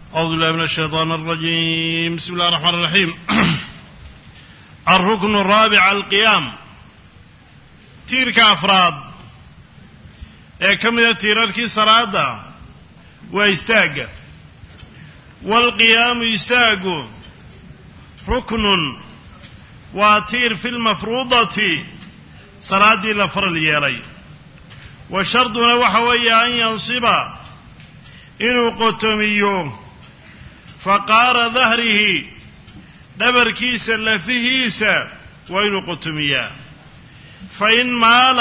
أعوذ بالله من الشيطان الرجيم. بسم الله الرحمن الرحيم. الركن الرابع القيام. تيرك أفراد كم تيرك صلاة ويستاق، والقيام يستاق ركن وتير في المفروضة صلاة لفرل يلي، وشرطنا وحوي أن ينصب إنه قتميو فقار ظهره دبر كيس لفهيسا وإنه قتميا، فإن مال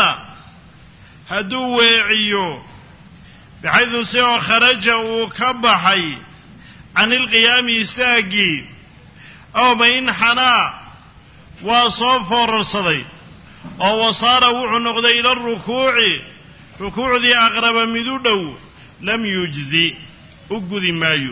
هدو ويعيو بحيث سوى خرج وكبحي عن القيام يستاقي، أو بإن حنا وصوف الرصدي أو وصار وعنق إلى الركوع، ركوع ذي أغرب مدودو لم يجزي أقذي مايو.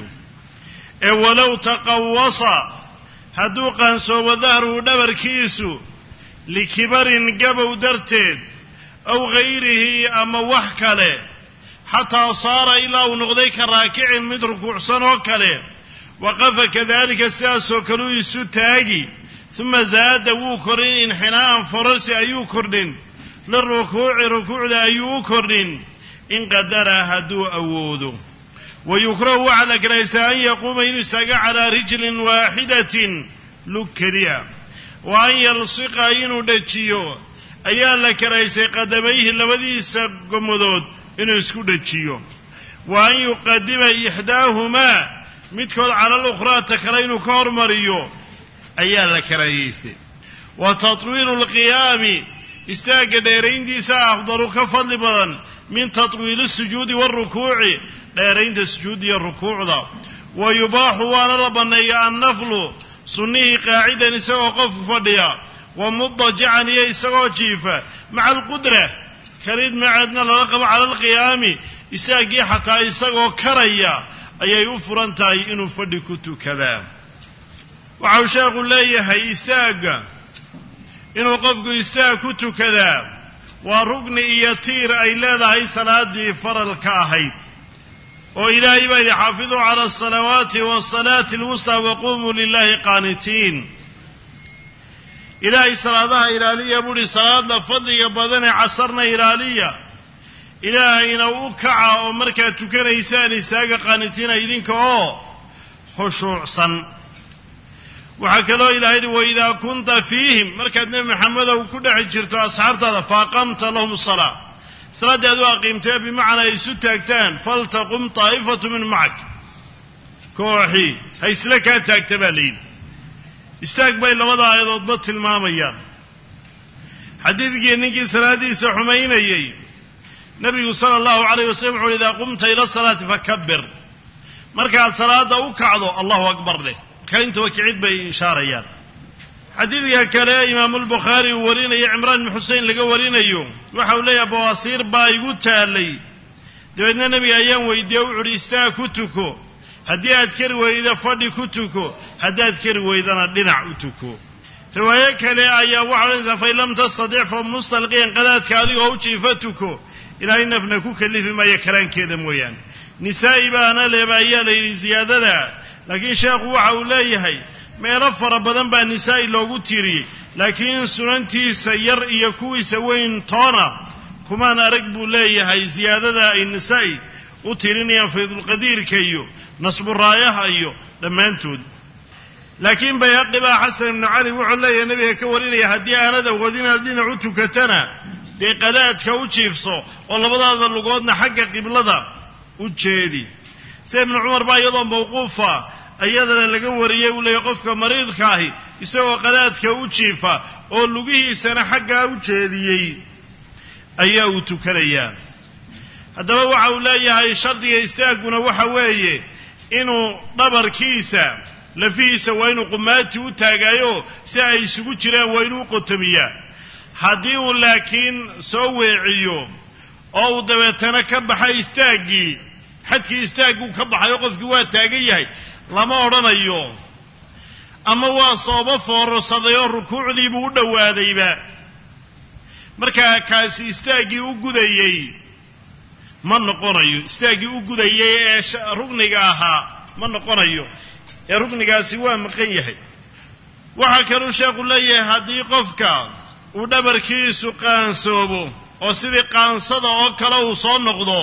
ولو تقوص هدوقا سوى ظهره دبر كيسو لكبر قبو درتين أو غيره أما وحكله حتى صار إلى ونغذيك راكع من ركوع سنوكله، وقف كذلك ساسو كلو يسوتاقي، ثم زاد وكرين انحناء فرس أيوكرين للركوع، ركوع ذا أيوكرين إن قدر هدو أوذو. ويكره على كريسة أن يقوم ينسق على رجل واحدة لكريا، وأن يلصق يندتشيو أيا لكريسة قدميه الذي سقمذود ينسكو دتشيو، وأن يقدم إحداهما متكل على الأخرى تكرين كورمريو أيا لكريسة. وتطويل القيام استاق ديرين ديسا أفضل كفضل بدن من تطويل السجود والركوع، ديرين السجود والركوع ذا. ويباح وانا ربنا النفل سنيه قاعدا يسوى قف فديا، ومضجعا يسوى جيفا مع القدرة كريد معدنا لرقب على القيام يساقي حتى يسوى كريا أي يفرن تاي إنو فدكتو كذا. وعوشاق الله يستاق إنو قفق يستاقتو كذا، ورقن يطير أي لا هي صلاة فرل كاهيد. وإلهي بأي حافظوا على الصلوات والصلاة الوسطى وقوموا لله قانتين. إلهي صلاة إلالية بولي صلاة لفضل بدن عصرنا إلالية، إلهي نوكع ومركة تكن إيسان إستاق قانتين إذنك خشوع صن. وحكى إلهي وإذا كنت فيهم مركة نبي محمد وكل حجرت أصحابته فأقمت لهم الصلاة، صلاة هذو أقيمتها بمعنى يسوتاكتان فلتقم طائفة من معك كوحي هيس لك تاكتبها لين استقبل لماذا أيضا ضبط المامية. حديث جينيكي صلاة سحمين أيي نبي صلى الله عليه وسلم إذا قمت إلى الصلاة فكبر، مركة الصلاة وكعضو الله أكبر له كنت وكعيد بإشاريات. حديث كلا إمام البخاري ورينا عمران بن حسين لقى ورينا يوم وحولي بواسير بايقود تالي دبنا نبي أيام ويديو عريستا كتوكو هدي أذكر وإذا فادي كتوكو هدي أذكر وإذا ندنع أتوكو. رواية كلا أيام وحولي فإن لم تستطيع فمستلقيا قدات كاذي ووشي فتوكو إلى إن فنكوك اللي فيما يكران كذا مويان. نسائي بانا لبايا لي زيادة دا، لكن شيخ وحولي هاي ما يرفر بدن بان نساء لوغو تيري، لكن سننتي سير يكوي سوين طانا كمان أرقبوا لي هاي زيادة النساء وتيريني في ذو القدير كيو نصب الرايح أيو لما انتود. لكن بيقبا حسن بن علي وعلي يا نبي كوريني هدي أنا ذا وغدينا هدينا عدتو كتنا دي قدات كوتشيفصو والله بدا هذا اللقودنا حقا قبلدا وتشيدي. سيدنا عمر با يضم موقوفا أيضا laga wariyay uu leeyahay qofka mariidka ahi isagoo qadaadka u jiifa oo lugihiisana xagga u jeediyay ayaa uu tukanaya. hadaba waxa uu leeyahay shardiga istaaguna waxa weeye inuu dhabarkiisa lafiisa waa inuu qumaati u taagayo si ay isugu jiraan waa inuu qotomiyaa. haddii uu laakiin soo weeciyo oo uu dabeetana ka baxay istaagii xadkii istaagu ka baxayo qofkii waa taagan yahay lama odhanayo, ama waa sooba foorsaday oo rukuucdii buu u dhawaadayba markaa kaasi istaagii u gudayay ma noqonayo. istaagii u gudayay ee rugniga ahaa ma noqonayo ee ruknigaasi waa maqan yahay waxa kaloo sheekhu leeyahay haddii qofka uu dhabarkiisu qaansoobo oo sidii qaansada oo kale uu soo noqdo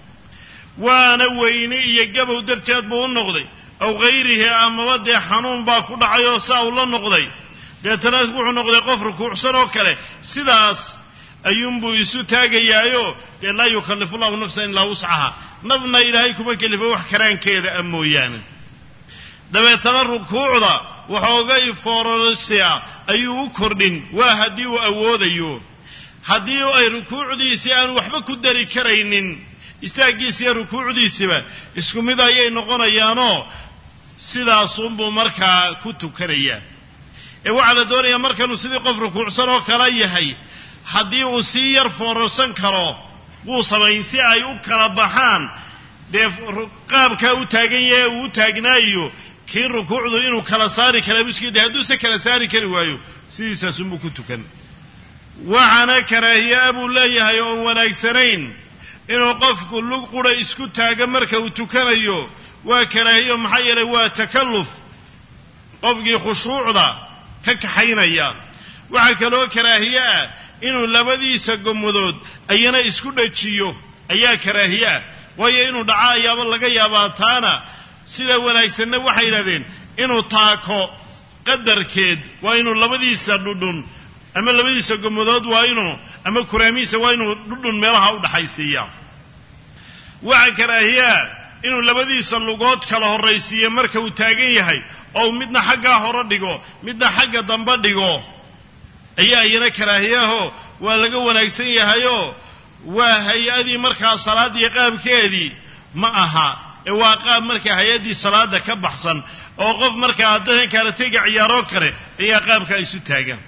waana weyni iyo gabow darteed buu u noqday aw hayrihi amaba dee xanuun baa ku dhacay oo saa uu la noqday deetana wuxuu noqday qof rukuucsan oo kale sidaas ayuunbuu isu taagayaayo dee laa yukallifu llahu nafsan ilaa wuscaha nafna ilaahay kuma kelifo wax karaankeeda a mooyaane dabeetana rukuucda waxoogay foorarsiya ayuu u kordhin waa haddii uu awoodayo haddii ay rukuucdiisii aan waxba ku dari karaynin istaaggiisa iyo rukuucdiisiba isku mid ayay noqonayaanoo sidaasunbuu markaa ku tukanayaa ee waxaa la doonayaa markanuu sidii qof rukuucsan oo kala yahay haddii uu sii yar foorarsan karo wuu samayn si ay u kala baxaan dee qaabkaa u taagan yahe uu u taagnaayo kii rukuucdu inuu kala saari kara miskiida hadduuse kala saari kari waayo sidiisaasunbuu ku tukan waxaana karaahiyaa buu leeyahay oon wanaagsanayn inuu qofku lug qura isku taago marka uu tukanayo waa karaahiyo maxaa yeelay waa takalluf qofkii khushuucda ka kaxaynaya waxaa kaloo karaahiye ah inuu labadiisa gomadood ayana isku dhajiyo ayaa karaahiye ah waayo inuu dhaca ayaaba laga yaabaa taana sida wanaagsanna waxay yidhahdeen inuu taako qadarkeed waa inuu labadiisa dhudhun ama labadiisa gomadood waa inuu ama kuraamihiisa waa inuu dhudhun meelaha u dhaxaysiiya waxaa karaahiyaa inuu labadiisa lugood kala horraysiiyo marka uu taagan yahay oo midna xaggaa hore dhigo midna xagga dambe dhigo ayaa iyana karaahiyaho waa laga wanaagsan yahayoo waa hay-adii markaa salaadii qaabkeedii ma aha ee waa qaab markaa hay-addii salaada ka baxsan oo qof markaa haddadan kaaratega ciyaaroo kale ayaa qaabkaa isu taagan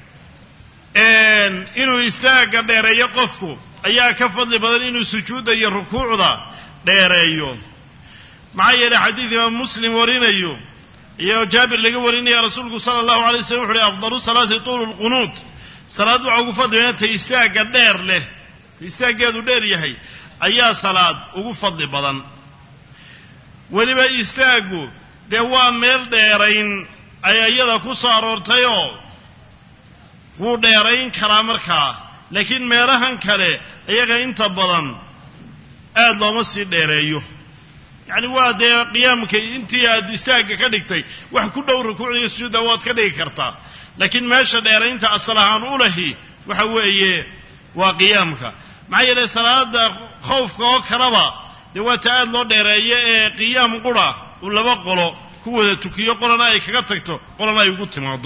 inuu istaagga dheereeyo qofku ayaa ka fadli badan inuu sujuudda iyo rukuucda dheereeyo maxaa yeelay xadiid imaam muslim warinayo iyo jaabir laga warinaya rasuulku sala allahu alay waslm wuxu uhi afdalu salaati tuulu lqunuut salaad waxaa ugu fadli badan ta istaagga dheer leh istaaggeedu dheer yahay ayaa salaad ugu fadli badan weliba istaaggu dee waa meel dheerayn ayaa iyada ku soo aroortayoo wuu dheerayn karaa markaa laakiin meelahan kale iyaga inta badan aad looma sii dheereeyo yacni waa dee qiyaamka intii aad istaagga ka dhigtay wax ku dhow rukuucda iyo sujuudda waad ka dhigi kartaa laakiin meesha dheeraynta asal ahaan u lahi waxa weeye waa qiyaamka maxaa yeelay salaada khawfka oo kaleba dee waa ta aad loo dheereeyo ee qiyaam qura uu laba qolo ku wada tukiyo qolana ay kaga tagto qolana ay ugu timaado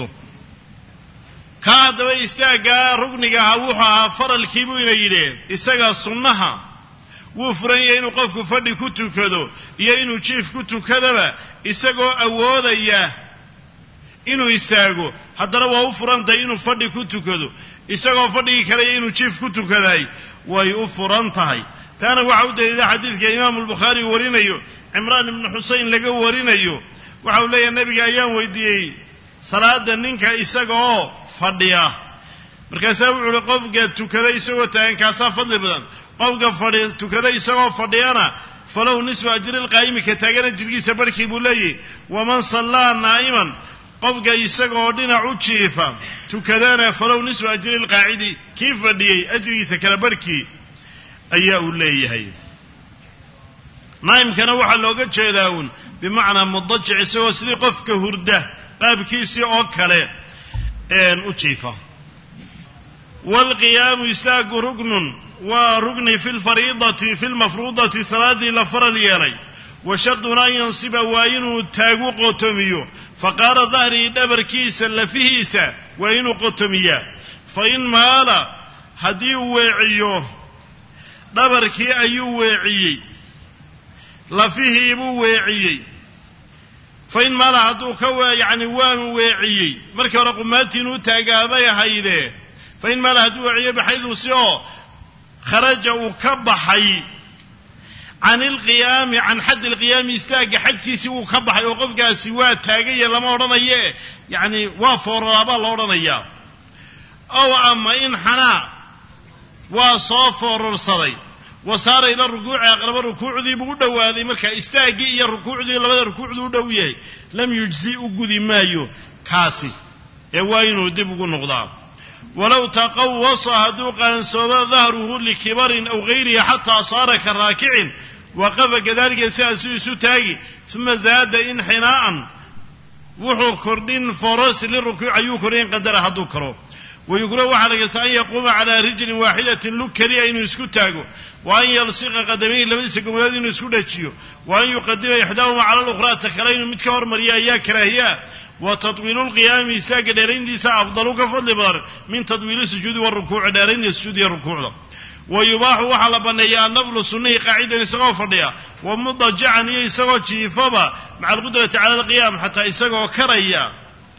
ka haddaba istaaggaa rugniga ahaa wuxuu ahaa faralkiibuu ina yidheen isaga sunnaha wuu furan yahay inuu qofku fadhi ku tukado iyo inuu jiif ku tukadaba isagoo awoodaya inuu istaago haddana waa u furan tahay inuu fadhi ku tukado isagoo fadhigii kalaya inuu jiif ku tukaday way u furan tahay taana waxa u daliila xadiidka imaamu albukhaari warinayo cimraan ibnu xuseyn laga warinayo waxa uu leeyahay nebiga ayaan weydiiyey salaada ninka isagaoo fadhiya markaasaa wuxu uhi qofka tukada isagoo taagan kaasaa fadli badan qofka tukada isagoo fadhiyana falow nisfu ajri lqaa'imi ka taagana jirkiisa barhkii buu leeyahy waman sallaa naa'iman qofka isagaoo dhinac u jiifa tukadana falow nisfu ajri lqaacidi kii fadhiyey ajrigiisa kala barhkii ayaa uu leeyahay naa'imkana waxaa looga jeedaa uun bimacnaa mudajic isagoo sidii qofka hurda qaabkiisii oo kale u jiifa waalqiyaamu istaagu rugnun waa rugni fi lfariidati fi lmafruudati salaadii la faral yeelay wa sharduna an yansiba waa inuu taagu qotomiyo faqaara dahrihi dhabarkiisa lafihiisa waa inuu qotomiyaa fa in maala haddii uu weeciyo dhabarkii ayuu weeciyey lafihii buu weeciyey fa in maala hadduu ka yacni waanu weeciyey markii hore qumaatiin u taagaabay ahaydee fa in maala hadduu weeciyo baxaydu si oo kharaja uu ka baxay can ilqiyaami can xaddi ilqiyaami istaagga xadkiisii uu ka baxay oo qofkaasi waa taagaya lama odhanaye yacni waa fooraraabaa la odhanayaa ow ama in xanaa waa soo foorarsaday وصار إلى الركوع أقرب الركوع ذي بقوله وهذه مركا استاجي إلى الركوع ذي لبدا الركوع ذو دويه لم يجزئ جذي مايو كاسي يوين دبق النقطة ولو تقوص هدوقا سوى ظهره لكبر أو غيره حتى صار كالراكع وقف كذلك ساسو تاجي ثم زاد انحناء وحو كردين فرس للركوع يكرين قدر هدوكرو ويقول وحركت أن يقوم على رجل واحدة لكري أن يسكتاغو وأن يلصق قدميه لبدس قمدين يسكتاغو وأن يقدم إحداهما على الأخرى تكرين متكور مريا كراهية وتطويل القيام ساق دارين دي أفضل كفضل بار من تطويل السجود والركوع دارين دي السجود والركوع ويباح وحل بنيا النفل السنة قاعدة يسقوا فرديا ومضجعا يسقوا شيفابا مع القدرة على القيام حتى يسقوا كريا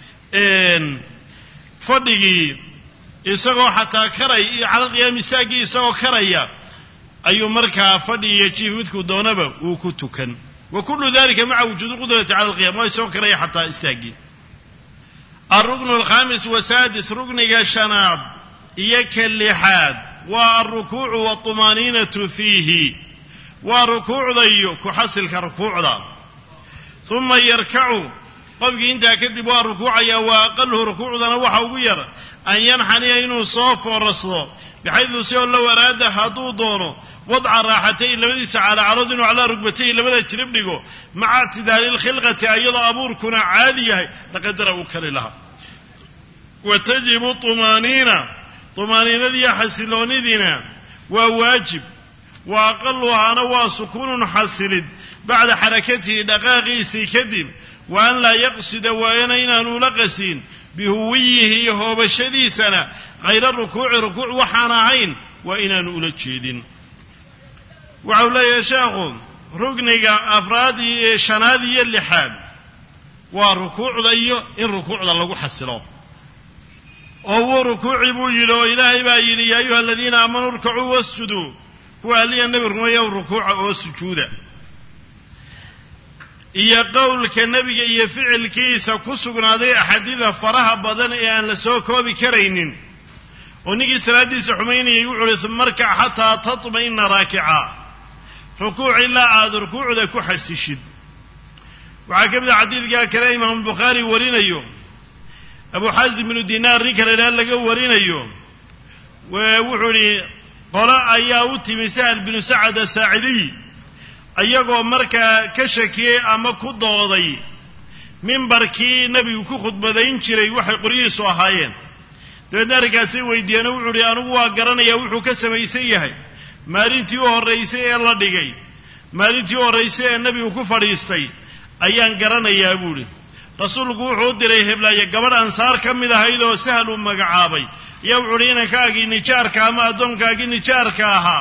فردي يسقوا حتى كري على القيام يساقي يسقوا كريا أي مركا فردي يجيف مثل دونبا وكتكن وكل ذلك مع وجود القدرة على القيام ويسقوا كريا حتى يساقي الركن الخامس وسادس ركن الشناب يكلحاد والركوع والطمانينة فيه وركوع ذيو كحصل كركوع ذا ثم يركع قبل انت كذب والركوع يا واقله ركوع ذا نوحا وغير أن ينحني إنه صاف ورسله بحيث سيقول لو أراد هدو دونه وضع الراحتين لبديس على عرض وعلى ركبتين لبدا تشربنه مع اعتدال الخلقة أيضا أبوركنا عالية لقدر أكل لها وتجب طمانينة ذي حسلون ذنا وواجب وأقلها نوى سكون حسل بعد حركته دقاقيسي كذب وأن لا يقصد وينين نلقسين بهويه هو بشديسنا غير الركوع ركوع وحانعين وإنا نؤلتشيدين وعولا يشاغ ركنك أفرادي شنادي اللحاد وركوع ذي إن ركوع ذا لغو حسلوه وهو ركوع بوجلو إلهي بايلي يا أيها الذين آمنوا اركعوا واسجدوا هو أهلي النبي ركوع الركوع والسجود إيا قولك النبي إيا فعل كيسا كسقنا ذي أحاديث فرها بدن إيان لسوكوا بكرين ونجي سلاديس حميني يقول ثم اركع حتى تطمئن راكعا ركوع إلا عاد ركوع ذا كحس الشد وعكبنا حديث قال كريم من البخاري ورينا يوم أبو حازم بن دينار ركر إلى اللقاء ورينا يوم ووحولي قراء أياوتي مسائل بن سعد الساعدي أيقو مركا كشكي أما كدوضي من بركي نبي كخد بدين شري وحي قريس وهايين دارك سوي ديانا وحولي أنوا قرانا يوحو كسميسيه مارنتيو الرئيسي الله ديجي مارنتيو الرئيسي النبي كفريستي أيان قرانا يا أبولي rasuulku wuxuu diray heblaaya gabadh ansaar kamid ahayd oo sahal u magacaabay iyo curiinakaagii nijaarka ama adoonkaagii nijaarka ahaa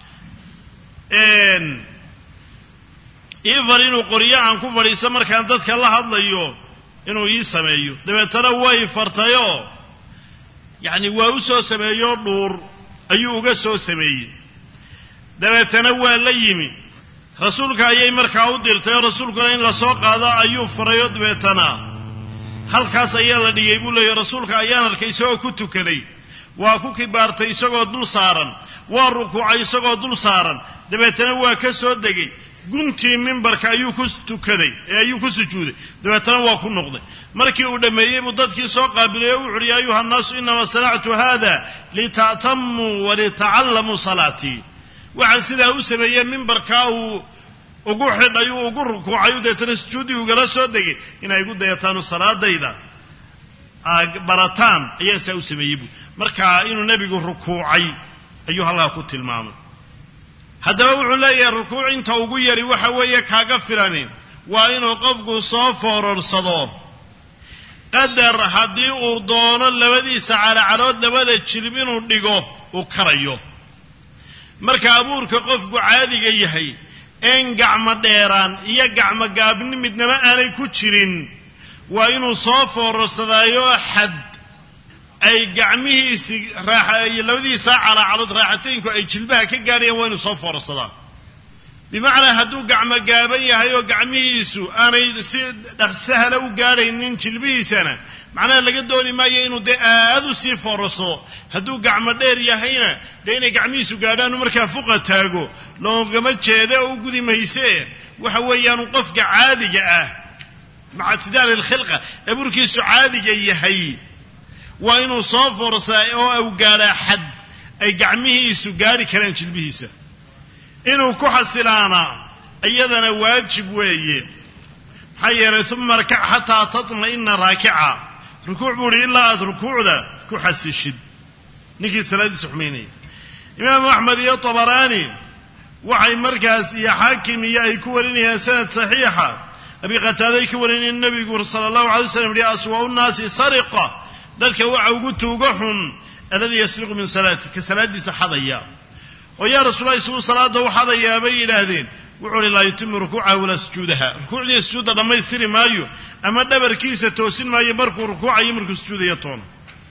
ifar inuu qoriyo aan ku fadhiiso markaan dadka la hadlayo inuu ii sameeyo dabeetana way fartayo yani waa u soo sameeyo dhuur ayuu uga soo sameeyey dabeetana waa la yimi rasuulka ayay markaa u dirtay rasuulkuna in la soo qaado ayuu farayo dabeetana halkaas ayaa la dhigay buu leeyahay rasuulka ayaan arkay isagoo ku tukaday waa ku kibaartay isagoo dul saaran waa rukuucay isagoo dul saaran dabeetana waa ka soo degay guntii minbarka ayuu ku tukaday ayuu ku sujuuday dabeetana waa ku noqday markii uu dhameeyay buu dadkii soo qaabilay oo wuxuu yiri ayuha naas inna sana'tu hada lita'tammu wa lita'allamu salati waxaan sidaa u sameeyay minbarka uu ugu xidhay ugu rukuucay deetana sujuudi uga soo degay inay ugu dayataan salaadayda barataan ayaa saa u sameeyay marka inuu nabigu rukuucay ayuu halka ku tilmaamay haddaba wuxuu leeyahay rukuuc inta ugu yari waxa weeye kaaga filanin waa inuu qofku soo foorarsado qadar haddii uu doono labadiisa calaacalood labada jilib inuu dhigo uu karayo marka abuurka qofku caadiga yahay een gacmo dheeraan iyo gacmo gaabni midnaba aanay ku jirin waa inuu soo foorarsadaayo xad ay gacmihiisi raaxay labadiisa calaacalood raaxataynku ay jilbaha ka gaarayaan waa inuu soo foorarsadaa bimacnaa hadduu gacmo gaaban yahay oo gacmihiisu aanay si dhaqsahala u gaadhaynin jilbihiisana macnaha laga dooni maayo inuu dee aad u sii foorarso hadduu gacmo dheer yahayna dee inay gacmihiisu gaadhaan markaa fuqa taago loogama jeeda oo u gudi mayse waxa weeyaan qofka caadiga ah maca tidaal alkhilqa ee burkiisu caadiga yahay waa inuu soo foorsaa oo uu gaadhaa xad ay gacmihiisu gaadhi karaan jilbihiisa inuu ku xasilaana iyadana waajib weeye maxaa yeelay uma rkac xataa tatma'ina raakica rukuuc buu hi ilaa aad rukuucda ku xasishid ninkii salaadiisa xumaynaya imaamu axmed iyo tabaraani waxay markaas iyo xaakim iyo ay ku warinayaan sanad saxiixa abi qataaday ka warinayeen nabigu sala allahu alay wasalam yihi aswa'u nnaasi sariqa dadka waxa ugu tuuga xun alladii yasriqu min salaati ka salaadiisa xadaya oo yaa rasuulallahi suu salaada u xadayaa bay yidhaahdeen wuxuu hi laa yutimu rukuucaha walaa sujuudaha rukuucdiiya sujuudda dhammaystiri maayo ama dhabarkiisa toosin maayo markuu rukuucayo markuu sujuudayo toona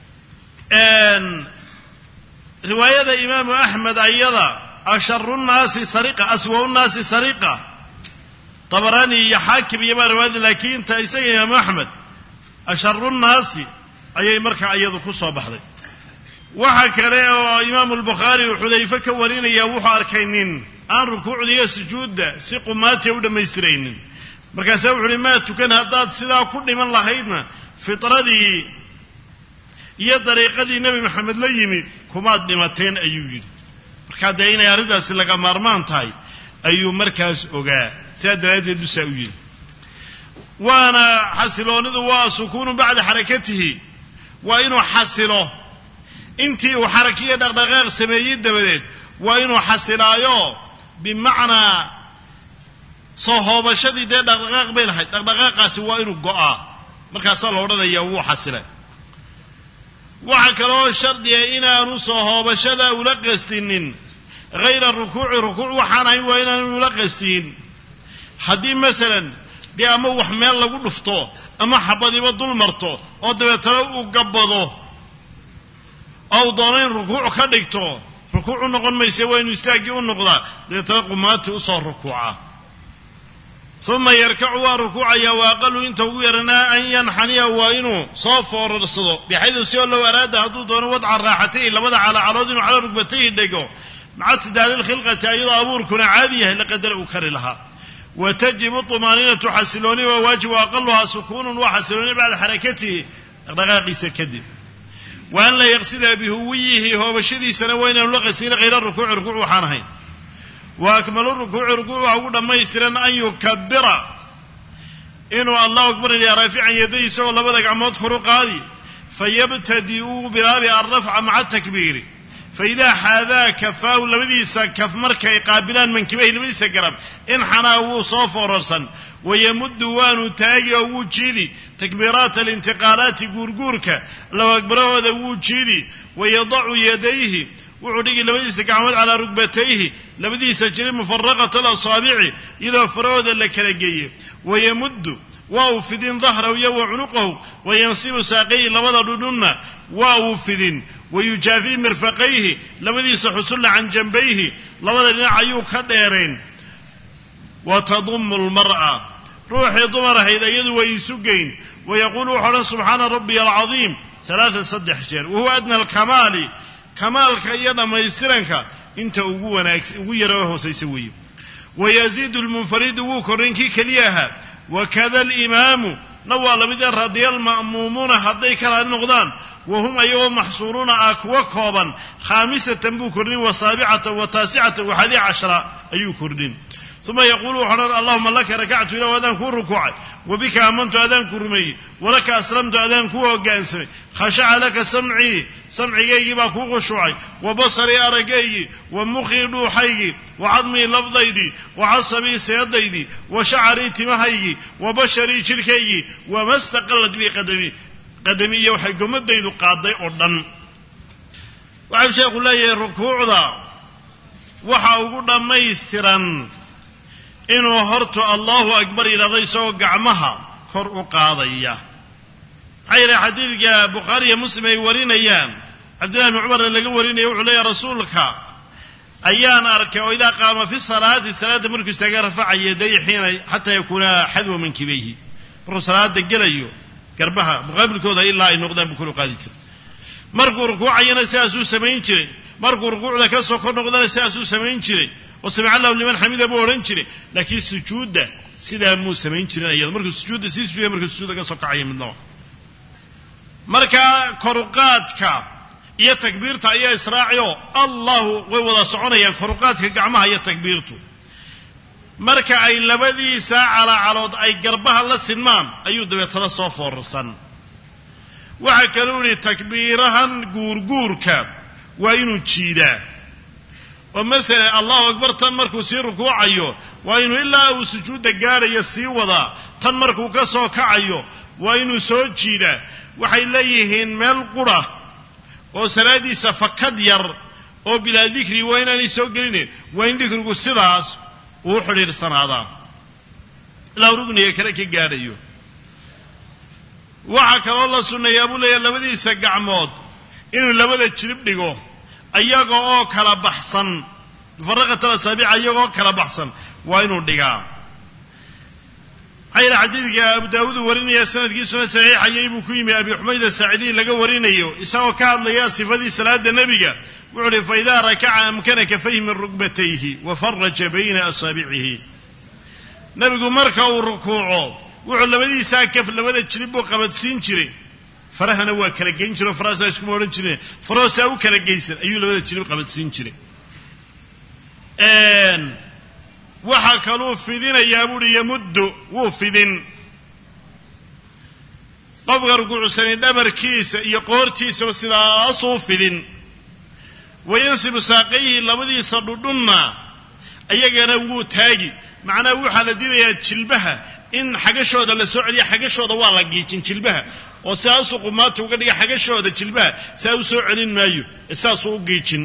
riwaayada imaamu axmed ayada asharu nnaasi sariqa aswa'u nnaasi sariqa tabaraani iyo xaakim iyo baa riwaayada laakiin ta isaga imaamu axmed asharu nnaasi ayay markaa iyadu ku soo baxday waxa kale oo imaamu albukhaari uu xudayfe ka warinaya wuxuu arkay nin aan rukuucda iyo sujuudda si qumaatiya u dhammaystiraynin markaasaa wuxu uhi maa tukan haddaad sidaa ku dhiman lahaydna fitradii iyo dariiqadii nebi maxamed la yimi kumaad dhimateen ayuu yidhi markaa dee inay arrintaasi laga maarmaan tahay ayuu markaas ogaa sidaa daraaddeed busaa u yidhi waana xasiloonidu waa sukuunu bacda xarakatihi waa inuu xasilo intii uu xarakiyo dhaqdhaqaaq sameeyey dabadeed waa inuu xasilaayo bimacnaa soo hoobashadii dee dhaqdhaqaaq bay lahayd dhaqdhaqaaqaasi waa inuu go'aa markaasaa la odhanayaa wuu xasilay waxa kaloo shardiya inaanu soo hoobashada ula qastinin hayra rukuuci rukuuc waxaan ahayn waa inaanu ula qastin haddii masalan dee ama wax meel lagu dhufto ama xabadiba dul marto oo dabeetana uu gabbado oo uu doono in rukuuc ka dhigto rukuuc u noqon mayse waa inuu istaaggii u noqdaa dabeetana qumaati u soo rukuuca uma yarkacu waa rukuucaya wa aqalu inta ugu yaranaa an yanxaniya waa inuu soo foorarsado bixaydu si oo low araada hadduu doono wadca raaxatayhi labada calacalood inuu calaa rugbatayhi dhego maca tidaali lkhilqati ayadoo abuurkuna caadi yahay laqadara uu kari lahaa wa tajibu طumaaninatu xasilooni waa waajib wa aqaluhaa sukuunun waa xasilooni bacda xarakatihi dhaqdhaqaaqiisa kadib wa an laa yaqsida bihuwiyihi hoobashadiisana waa inaanu la qastin hayra rukuuci rukuuc waxaan ahayn wa akmalu rukuuci rukuuc waxa ugu dhammaystiran an yukabira inuu allahu akbar ilaa raafican yaday isagoo labada gacmood koru qaadi fayabtadi'uu bilaabi alrafca maca atakbiiri faidaa xaadaa kafaahu labadiisa kaf markay qaabilaan mankibayhi labadiisa garab inxanaa wuu soo foorarsan wayamuddu waanu taagi oo wuu jiidi takbiiraata alintiqaalaati guurguurka allahu akbarahooda wuu jiidi wayadacu yadayhi wuxuu dhigi labadiisa gacmood calaa rugbatayhi labadiisa jiri mufaraqata alasaabici iyadoo farahooda la kala geeye wayamuddu waa uu fidin dahrahu iyo wa cunuqahu wayansibu saaqayhi labada dhudhunna waa uu fidin wayujaafii mirfaqayhi labadiisa xusulla can jambayhi labada dhinac ayuu ka dheerayn wa tadumu almar'a ruuxii dumar ahayd iyadu way isu geyn wayaquulu wuxuu odhan subxaana rabbiya alcadiim alaaa saddex jeer wahuwa adna alkamaali kamaalka iyo dhammaystiranka inta ugu yaro hoosaysa weeye wayaziidu lmunfaridu wuu korrin kii keliya ahaa wakada alimaamu na waa lamid ee radiya alma'muumuuna hadday kala noqdaan wahum ayagoo maxsuuruuna ah kuwa kooban khaamisatan buu kordhin wa saabicatan wa taasicatan wa 11 ayuu kordhin uma yaquulu wuxuu odhan allahuma laka rakactu ilah adaan kuu rukuucay wabika aamantu adaan ku rumeeyey walaka aslamtu adaan kuu hoggaansamay khashaca laka samcii samcigaygii baa kuu khushuucay wa basarii aragaygii wa mukhii dhuuxaygii wa cadmii lafdaydii wa casabii seedaydii wa shacarii timahaygii wa basharii jidhkaygii wama staqallad bii qadami iyo waxay gomadaydu qaaday oo dhan waxau sheekhu leeyahay rukuucda waxa ugu dhammaystiran inuu hortu allahu akbar yidhahdo isagoo gacmaha kor u qaadaya maxaa yidhaha xadiidka bukhaari iyo muslim ay warinayaan cabdillahi bni cumarna laga warinaya wuxuu leeyahay rasuulka ayaan arkay oo idaa qaama fi salaati salaadda markuu istaaga rafaca yaday xiina xataa yakuuna xadwa mankibayhi markuu salaada gelayo garbaha muqaabilkooda ilaa ay noqdaan buu kor u qaadi jiray markuu rukuucayana sidaasuu samayn jiray markuu rukuucda ka soo kor noqdana sidaasuu samayn jiray oo samica allahu liman xamida buu odhan jiray laakiin sujuudda sidaa muu samayn jirin iyada markuu sujuudda sii sujuuday markuu sujuudda ka soo kacaya midnaba markaa koruqaadka iyo takbiirta ayaa israaciyo allahu way wada soconayaan koruqaadka gacmaha iyo takbiirtu marka ay labadiisa calaacalood ay garbaha la sinmaan ayuu dabeetana soo foorarsan waxaa kaluu yidhi takbiirahan guurguurka waa inuu jiidaa oo masala allahu akbar tan markuu sii rukuucayo waa inuu ilaa uu sujuudda gaadhayo sii wadaa tan markuu ka soo kacayo waa inuu soo jiidaa waxay leeyihiin meel qura oo salaadiisa fakad yar oo bilaa dikri waa inaanay soo gelinin waa in dikrigu sidaas uu xidhiidhsanaadaa ilaa rugniga kale ka gaadhayo waxaa kaloo la sunneeyaa buu leeyahay labadiisa gacmood inuu labada jilib dhigo iyaga oo kala baxsan mufaraqatan asaabica iyagoo kala baxsan waa inuu dhigaa maxaa xadiidka abu daawuud warinaya sanadkiisuna saxiixayay buu ku yimi abi xumayd asaacidiy laga warinayo isagoo ka hadlaya sifadii salaada nebiga wuxuu uhi faidaa rakaca amkana kafayhi min rukbatayhi wa faraja bayna asaabicihi nebigu marka uu rukuuco wuxuu labadiisaa kaf labada jilib buu qabadsiin jiray farahana waa kala geyn jiray oo farahaasaa iskuma odhan jireen farahoosaa u kala geysan ayuu labada jilib qabadsiin jiray waxaa kaluu fidinayaa buuhi yamuddu wuu fidin qofka rukuucsani dhabarkiisa iyo qoortiisaba sidaasuu fidin wayansibu saaqayhi labadiisa dhudhunna ayagana wuu taagi macnaha waxaa la diidayaa jilbaha in xagashooda la soo celiya xagashooda waa la giijin jilbaha oo sidaasuu qumaata uga dhiga xagashooda jilbaha saa u soo celin maayo ee saasuu u giijin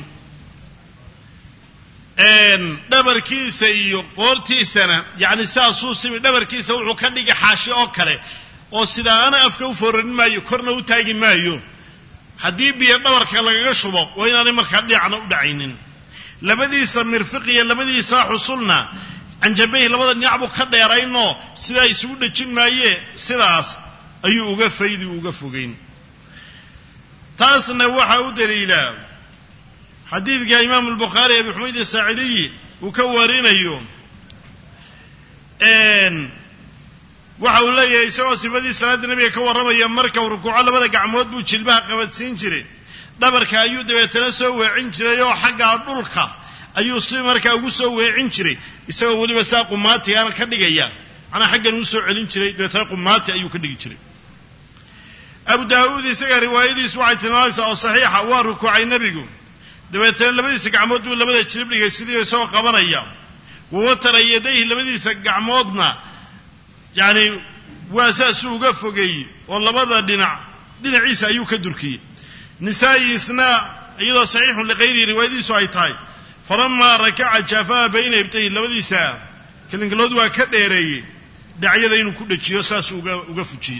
dhabarkiisa iyo qoortiisana yacni saasuu simi dhabarkiisa wuxuu ka dhigi xaashi oo kale oo sidaana afka u foorarin maayo korna u taagi maayo haddii biyo dhabarka lagaga shubo waa inaanay markaa dhinacna u dhacaynin labadiisa mirfiq iyo labadiisa xusulna canjabayhi labada dhinac buu ka dheeraynoo sidaa isugu dhejin maayee sidaas ayuu uga faydi uga fogeyn taasna waxaa u daliilaa xadiidka imaamu albukhaari abi xumayd asaacidiyi uu ka warinayo waxa uu leeyahay isagoo sifadii salaada nebiga ka warramaya marka uu rukuuco labada gacmood buu jilbaha qabadsiin jiray dhabarka ayuu dabeetana soo weecin jiray oo xaggaa dhulka ayuu si markaa ugu soo weecin jiray isagoo weliba saa qumaatigaana ka dhigaya macnaa xaggan uu soo celin jiray dabeetana qumaati ayuu ka dhigi jiray abu daawuud isaga riwaayadiisu waxay tilmaamaysaa oo saxiixa waa rukuucay nebigu dabeetana labadiisa gacmood buu labada jilib dhigay sidii isagoo qabanaya wawatara yadayhi labadiisa gacmoodna yacni waa saasuu uga fogeeyey oo labada dhinaciisa ayuu ka durkiyey nisaa'iisna iyadoo saxiixun likayrihi riwaayadiisu ay tahay falamaa rakaca jaafaha bayna ibtayhi labadiisa kalinkalood waa ka dheereeyey dhacyada inuu ku dhejiyo saasuu uga fujiyey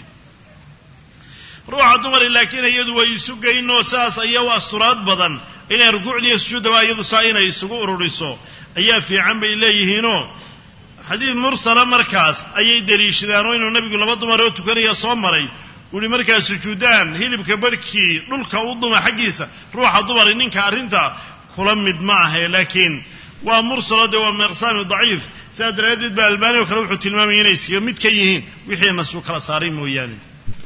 ruuxa dumari laakiin iyadu way isu geynoo saas ayaa u asturaad badan inay rukuucdiiyo sujuuddaba iyadu saa inay isugu ururiso ayaa fiican bay leeyihiinoo xadiid mursala markaas ayay deliishadaan oo inuu nebigu laba dumar oo tukanaya soo maray uhi markaa sujuudaan hilibka barhkii dhulka u duma xaggiisa ruuxa dumari ninka arrinta kula mid ma ahe laakiin waa mursalo dee waa miqsaami daciif sidaa daraaddeed baa albaani oo kale wuxuu tilmaamaya inay iskaga mid ka yihiin wixii nasuu kala saaray mooyaane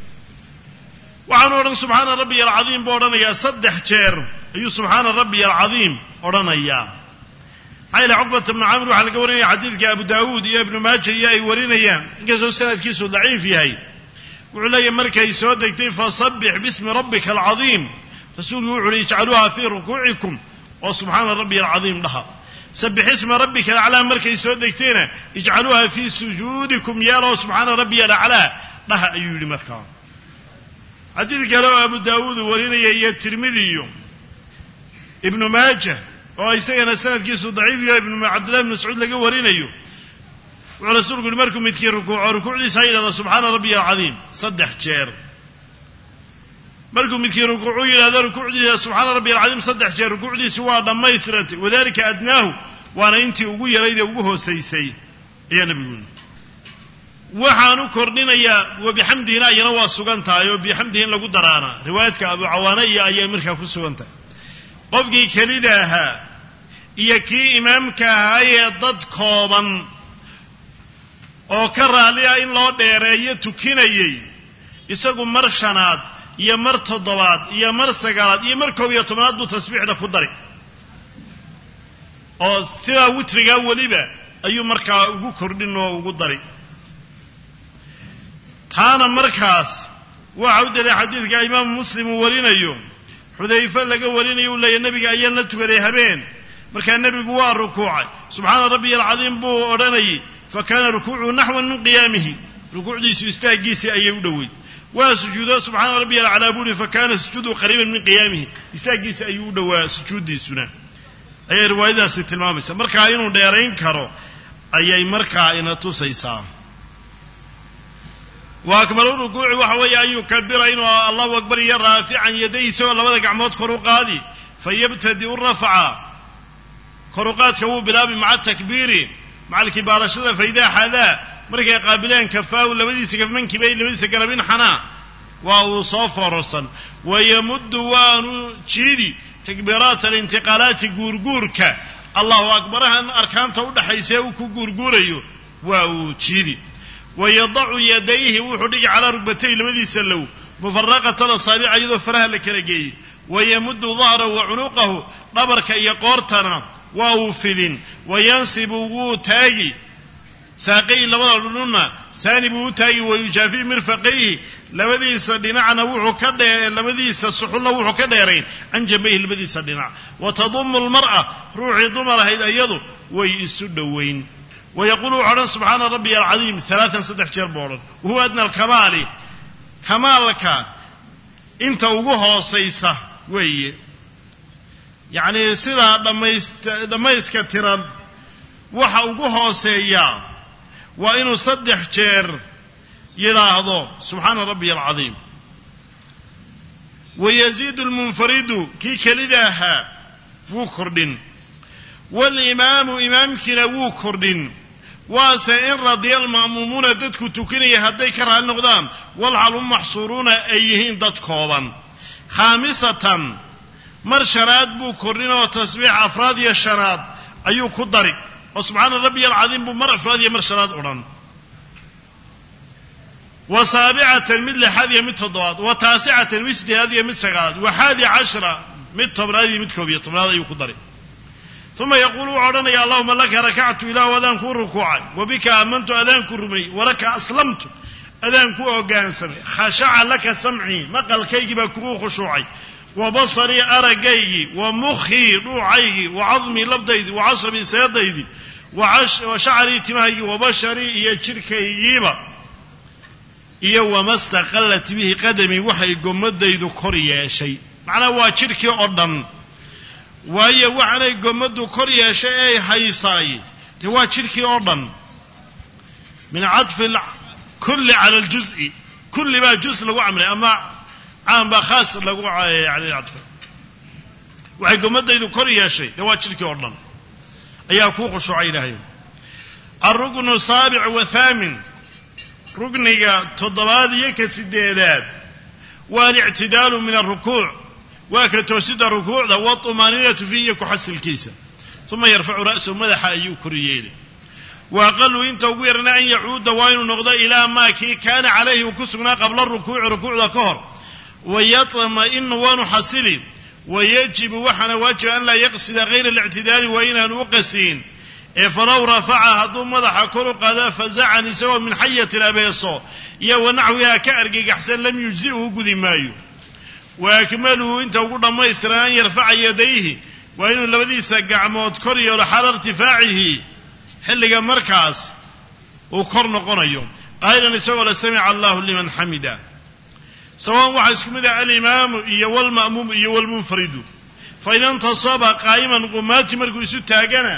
waxaanu odhan subxaana rabbiya alcadiim buu odhanayaa 3 jeer ayuu subxaana rabbiya alcadiim odhanayaa maxaa yeele cuqbata bnu camir waxaa laga warinaya xadiidka abu daawuud iyo ibnu maaja iyo ay warinayaan inkastoo sanadkiisu daciif yahay wuxuu leeyahy markay soo degtay fasabbix bismi rabbika alcadiim rasuulku wuxu uhi ijcaluuha fii rukuucikum oo subxaana rabbiya alcadiim dhaha sabbix isma rabbika alaclaa markay soo degtayna ijcaluuha fii sujuudikum yeeloo subxaana rabbiya alaclaa dhaha ayuu yidhi markaa xadiid kale oo abu daawuud warinaya iyo tirmidi iyo ibnu maaja oo isagana sanadkiisu daciif yahay ibnu cabdillahi ibn mascuud laga warinayo wuxuu rasuulku yihi markuu midkii rukuuco rukuucdiisa ha yidhahdo subxaana rabbiya alcadiim 3 jeer markuu midkii rukuucu yidhahdo rukuucdiisa subxaana rabbiya alcadiim 3 jeer rukuucdiisu waa dhammaystirantay wadalika adnaahu waana intii ugu yarayd ee ugu hoosaysay ayaa nebigu yidhi waxaanu kordhinayaa wabixamdihina ayana waa sugan tahay oo bixamdihi in lagu daraana riwaayadka abu cawaana iyo ayay markaa ku sugan tahay qofkii kelida ahaa iyo kii imaamka ahaa ee dad kooban oo ka raaliya in loo dheereeyo tukinayay isagu mar shanaad iyo mar toddobaad iyo mar sagaalaad iyo mar 11aad buu tasbiixda ku dari oo sidaa witriga waliba ayuu markaa ugu kordhin oo ugu dari taana markaas waxa u diray xadiidka imaam muslim uu warinayo xudayfa laga warinayo uu leeyahay nabiga ayaa la tukaday habeen markaa nabigu waa rukuucay subxaana rabbiyal cadiim buu odhanayay fakana rukuucu naxwan min qiyaamihi rukuucdiisu istaagiisi ayay u dhoweyd waa sujuudo subxaana rabbiyal calaa buuri fakana sujuudu qariiban min qiyaamihi istaagiisi ayuu u dhowaa sujuudiisuna ayay riwaayadaasi tilmaamaysaa markaa inuu dheerayn karo ayay markaa ina tusaysaa وأكمل الركوع وحوي أن يكبر إنه الله أكبر رافعا يديه سوى الله وذا قعمود كرقادي فيبتدئ الرفع كرقات كوب بلاب مع التكبير مع الكبار الشدة فإذا حذا مركا قابلين كفاه لبدي سكف من كبير لبدي سكربين حنا وهو صفر رسا ويمد وانو تشيدي تكبيرات الانتقالات قرقورك الله أكبر أن أركان تود حيساوك قرقوريو وهو تشيدي ويضع يديه وحدق على ركبتيه لمدي سلو مفرقة الأصابع أيضا فرها لكرجي ويمد ظهره وعنقه قبرك يقورتنا ووفذ وينسب وتاجي ساقي لولا سانب وتاجي ويجافي مرفقيه لمدي سدنعنا وحكده لمدي سحل وحكديرين عن جنبيه لمدي سدنع وتضم المرأة روحي ضمر هيدا يده ويسدوين ويقول على سبحان ربي العظيم 3 جير بورد وهو أدنى الكمال كمالك انت وجوه صيصة وي يعني سيدا لما يسكتران وحا وجوه سيا وإنه 3 جير يلاحظه سبحان ربي العظيم ويزيد المنفرد كي كلداها وكردن والإمام إمامكنا وكردن وسائر رضي المأمومون ددك تكني هدي كره النقدام والعلم محصورون أيهين ددكوبا 5 مرشرات بو كرنا وتسبيح أفراد الشراد أيو كدري وسبحان ربي العظيم بمر أفراد مرشرات أوران 7 مثل هذه متضاد و9 مثل هذه متسقاد و11 متبرادي متكوبية طبرادي أيو كدري ثم يقول عرنا يا اللهم لك ركعت إلى وذان كو ركوعا وبك آمنت أذان كرمي ولك أسلمت أذان كو أقانسمي خشع لك سمعي مقل كيجب كو خشوعي وبصري أرقي ومخي روعي وعظمي لفظي وعصبي سيدي وشعري تمهي وبشري يشركي يبا وما استقلت به قدمي وحي قمدي ذكري شيء معناه وشركي أردن waaye waxaanay gomadu kor yeeshay ay haysaay waa shirki oo dhan min adf kulli ala aljuz'i kulli ba juz lagu amray ama aan ba khaas lagu yaani adf waxay gomadaydu kor yeeshay waa shirki oo dhan ayaa ku qushuucay ilaahay arrugnu sabi' wa thamin rugniga 7 iyo ka 8 waa i'tidaal min ar-ruku' وكتوسد الركوع والطمانينة فيه كحسل كيسة ثم يرفع رأسه مدحا يكريين وأقل إن توقيرنا أن يعود وين نغضى إلى ما كان عليه وكسبنا قبل الركوع ركوع ذكر ويطمئن ونحسل ويجب وحنا واجب أن لا يقصد غير الاعتدال وإنها نوقسين فلو رفعها ضم مدحا كرقا فزع نسوى من حية الأبيصو ونحوها كأرقق أحسن لم يجزئه قذي مايو وأكمله انت وقلنا ما يستران يرفع يديه وإنه لبدي سقع موت كري ولحال ارتفاعه حلق مركز وكرن قريم قائلا نسوى لسمع الله لمن حمده سواء وحسكم ذا الإمام والمأموم والمنفرد فإذا انتصب قائما قمات مركو ستاقنا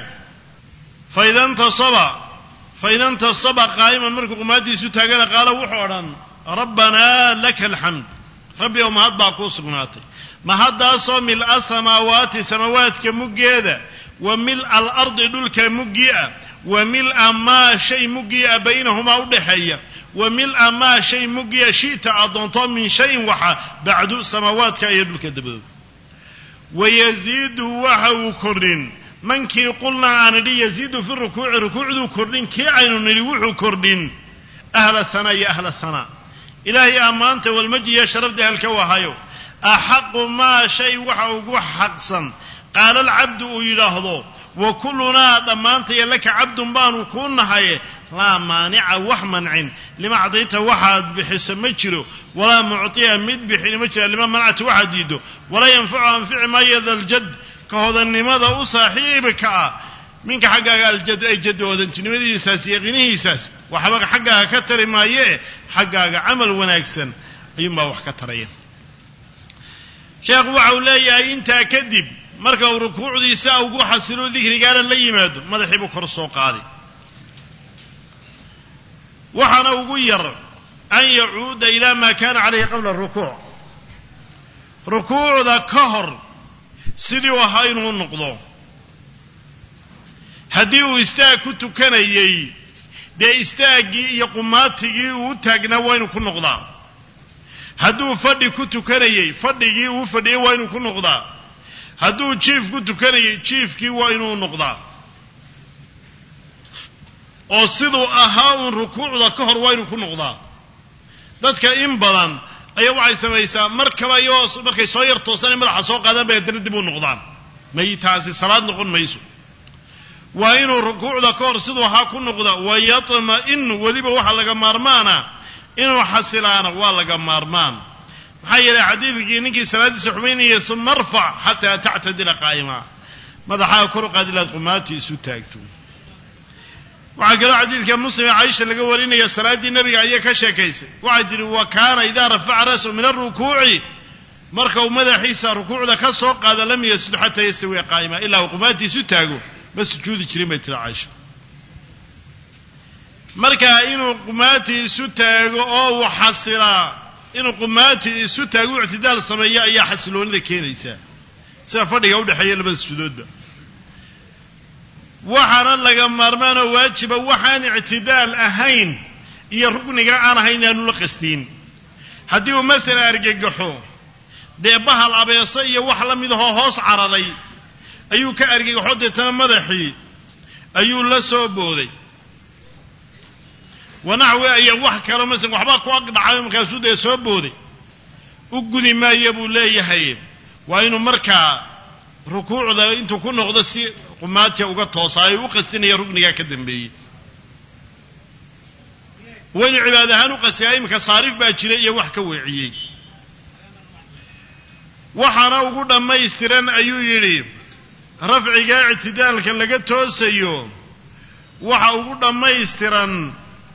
فإذا انتصب قائما مركو قمات ستاقنا قال وحورا ربنا لك الحمد ربي وما هاد باكو سقناتي ما هاد صوم السماوات سماوات كمجيدة وملء الأرض دلك مجيئة وملء ما شيء مجيئة بينهما ودحية وملء ما شيء مجيئة شئت أضنطا من شيء وحا بعد سماوات كأيدلك دبدو ويزيد وحو كرين من كي قلنا عن دي يزيد في الركوع ركوع ذو كرين كي عين نلوح كرين أهل الثناء يا أهل الثناء إلهي أمانت والمجد يا شرف ده الكواهايو أحق ما شيء وحو حقصا قال العبد إلهه وكلنا ضمانت لك عبد بان وكونها لا مانع وحمنع لما أعطيته واحد بحسب مجره ولا معطيه مد بحين مجره لما منعت واحد يده ولا ينفع أنفع ما يذا الجد كهذا النماذا أصاحبك منك حقا الجد أي جد وهذا النماذا إساسي يغنيه إساس وحبك حقا كتر ما يه حقا عمل وناكسن أيما وحكتريه شيخ وعولي أنت أكذب marka uu rukuucdiisa ugu xasilo dhikrigaana la yimaado madaxiibu kor soo qaaday waxana ugu yar an yacuuda ila ma kana alayhi qabla ar-ruku' rukuucda ka hor sidii waxa inuu noqdo hadii uu istaag ku tukanayay de istaagii iyo qumaatigii uu taagnaa waa inuu ku noqdaa haduu fadhi ku tukanayay fadhigii uu fadhiyay waa inuu ku noqdaa hadduu jiif ku tukanayay jiifkii waa inuu noqdaa oo siduu ahaa uun rukuucda ka hor waa inuu ku noqdaa dadka in badan ayaa waxay samaysaa markay soo yar toosan madaxa soo qaadaan bay dib u noqdaan may taasi salaad noqon mayso waa inuu rukuucda ka hor siduu ahaa ku noqdaa wayatma in waliba waxa laga maarmaana inuu xasilaana waa laga maarmaan maxay yeelay xadiidkii ninkii salaadiisa xumeynayay thumma arfa hatta ta'tadila qaa'ima madaxa kor qaadilaad qumaati isu taagto waxa kale xadiidka muslim Aisha laga warinaya salaadii nabiga ayay ka sheekaysay waxa jiri wa kaana idha rafa'a ra'sahu min ar-rukuu'i marka uu madaxiisa rukuucda ka soo qaada lam yasjud hatta yastawi qaa'ima illa qumaati isu taago bas sujuudi jirin bay tiri Aisha marka inuu qumaati isu taago oo xasilaa inuu qumaati isu taago i'tidaal sameeyo ayaa xasiloonida keenaysa sida fadhiga u dhaxeeya labada sujuudba waxaana laga maarmaano waajiba waxaan i'tidaal ahayn iyo rugniga aan ahayn aanu la qastiin haddii uu masala argagaxo dee bahal abeesa iyo wax la mid ah hoos cararay ayuu ka argagaxo deetana madaxii ayuu la soo booday ونحو أي واحد كلام مثلا وحباك واقع عام كاسود يسوبودي وجودي ما يبو ليه هاي وإنه مركع ركوع ذا أنتوا كنا قدسي قمات يوقت توصاي وقستين يركني كدم بي وين عبادة هنو قسياي مكصارف بأشري يوحك وعيي وحنا وجود ما يسترن أيو يري رفع جاء اعتدال كان لقيت توسيو وحنا وجود ما يسترن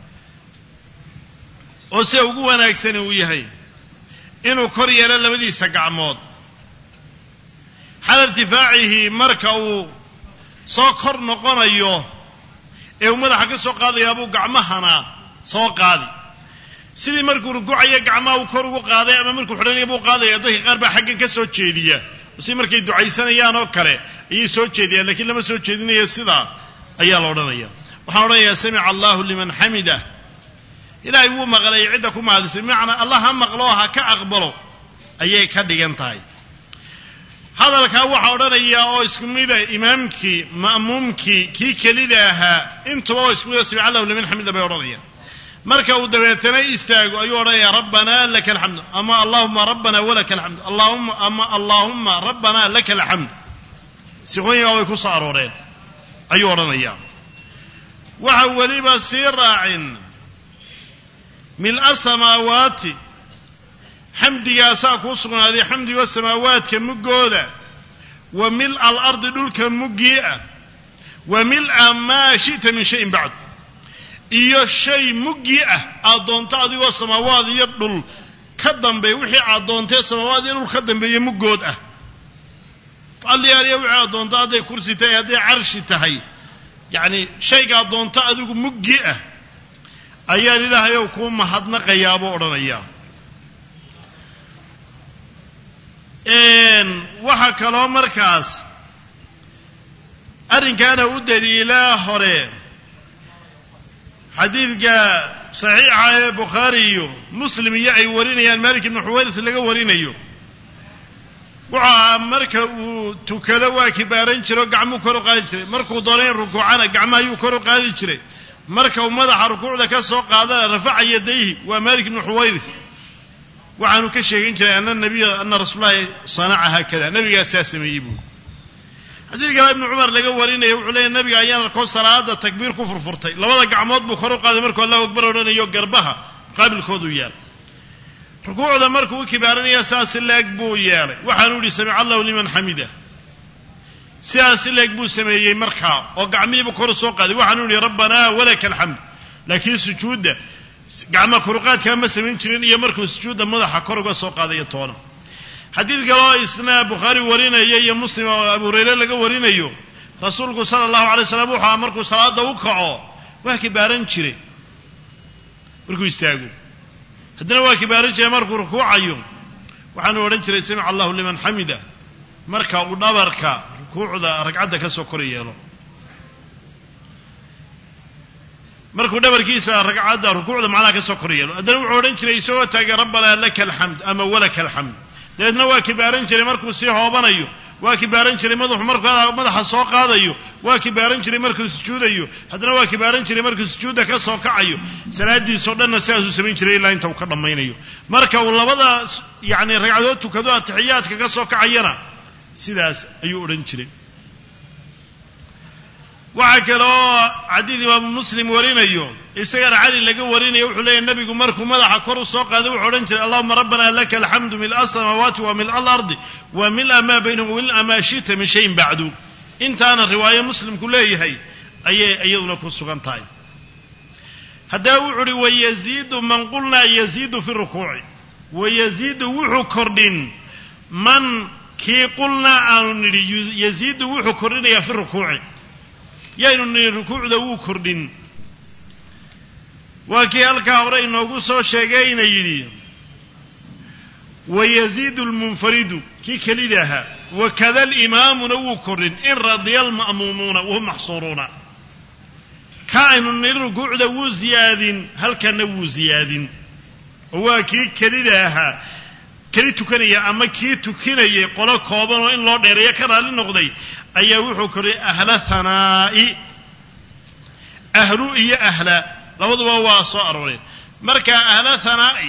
oo se ugu wanaagsan uu yahay inuu kor yeelo labadiisa gacmood hal irtifaacihi marka uu soo kor noqonayo ee uu madaxa ka soo qaadayo abuu gacmahana soo qaadi sidii markuu rukuucayo gacmaha uu kor ugu qaaday ama markuu xidhanayo buu qaadaya dadka qaar baa xaggan ka soo jeediya si markay ducaysanayaan oo kale ayay soo jeediyaan laakiin lama soo jeedinayo sida ayaa la odhanayaa waxaan odhanayaa sami'a Allahu liman hamidah إلهي هو مغلي عدكم هذا سمعنا الله هم مغلوها كأقبله أيه كديجنتاي هذا الكوا حورنا يا أو اسكميدا إمامك مأمومك كي كليدها أنتوا أو اسكميدا سمع الله لمن حمد بيورانيا مركا ودبيتنا يستاجوا أيوة يا ربنا لك الحمد أما اللهم ربنا ولك الحمد اللهم ربنا لك الحمد سيقولي أو يكون صارورين أيوة يا وحولي بصير راعٍ ملء السماوات حمد يا ساكوسنا هذه حمد والسماوات كمجودة وملء الأرض دول كمجيئة وملء ما شئت من شيء بعد إيا الشيء مجيئة أدونتا دي والسماوات يدل كدن بيوحي أدونتا السماوات يدل كدن بي مجودة قال لي يا ريوحي أدونتا دي كرسي تهي دي عرش تهي يعني شيء أدونتا دي مجيئة ayaa ilaahay ku mahadnaqayaabo oranaya waxa kale markaas arrinkaana u daliilaa hore xadiidka saxiixa ee bukhaari iyo muslim iyo ay warinayaan maalik ibnu xuwayris laga warinayo waxaa marka uu tukado waa kibaaran jiro gacmuu kor u qaadi jiray markuu doonay rukuucana gacmaha ayuu kor u qaadi jiray marka uu madaxa rukuucda ka soo qaadana rafaca yadayhi waa maalik ibnu xuwayris waxaanu ka sheegin jiray anna rasuulullaahi sanaca haakada nabigaa saa sameeyey buu xadiidka ibnu cumar laga warinayo wuxuu leeyahay nabiga ayaan arkoo salaada takbiir ku furfurtay labada gacmood buu kor u qaaday markuu allahu akbar odhanayo garbaha qaabilkoodu yaal rukuucda markuu u kibaaranaya saas leeg buu yeelay waxaanu yidhi samica allahu liman xamida sidaas leeg buu sameeyey markaa oo gacmihiibu kor u soo qaaday waxaanu yidhi rabbanaa walaka alxamd laakiin sujuudda gacma koruqaadkaa ma samayn jirin iyo markuu sujuudda madaxa kor uga soo qaadayo toona xadiid kaloo isna bukhaari warinaya iyo muslim oo abu hurayre laga warinayo rasuulku sala allahu alay wasalam wuxuu markuu salaada u kaco waa kibaaran jiray markuu istaago haddana waa kibaaran jiray markuu rukuucayo waxaanu odhan jiray samica allahu liman xamida marka uu dhabarka rukuucda ragcadda ka soo kor yeelo markuu dhabarkiisa ragcadda rukuucda macnaha ka soo kor yeelo haddana wuxuu odhan jiray isagoo taagay rabbanaa laka alxamd ama walaka alxamd dabeedna waa kibaaran jiray markuu sii hoobanayo waa kibaaran jiray markuu madaxa soo qaadayo waa kibaaran jiray markuu sujuudayo haddana waa kibaaran jiray markuu sujuudda ka soo kacayo salaadiisoo dhanna sidaasuu samayn jiray ilaa inta uu ka dhammaynayo marka uu labada yacni ragcadood tukado atixiyaadka ka soo kacayana sidaas ayuu odhan jiray waxaa kaloo xadiid imaamu muslim warinayo isagana cali laga warinayo wuxuu leeyahy nabigu markuu madaxa kor u soo qaaday wuxuu odhan jiray allahuma rabbana laka alxamdu mil'a asamaawaati wa mil'a alardi wa mil'a maa baynahum wa mil'a maa shi'ta min shayin bacdu intaana riwaayo muslimku leeyahay ayay iyaduna ku sugan tahay haddaba wuxuu uhi wayaziidu man qulnaa yaziidu fi rukuuci wayaziidu wuxuu kordhin man kii qulnaa aanu nidhi yaziidu wuxuu kordhinayaa fi rukuuci yaynu nidhi rukuucda wuu kordhin waa kii halkaa hore inoogu soo sheegayna yidhi wayaziidu almunfaridu kii kelida ahaa wakada alimaamuna wuu kordhin in radiya alma'muumuuna wahum maxsuuruuna ka aynu nidhi rukuucda wuu ziyaadin halkanna wuu ziyaadin oo waa kii kelida ahaa keli tukanaya ama kii tukinayay qolo kooban oo in loo dheereeyo ka raalli noqday ayaa wuxuu kordhay ahla hanaa'i ahlu iyo ahla labaduba waa soo arooreen marka ahla hanaa'i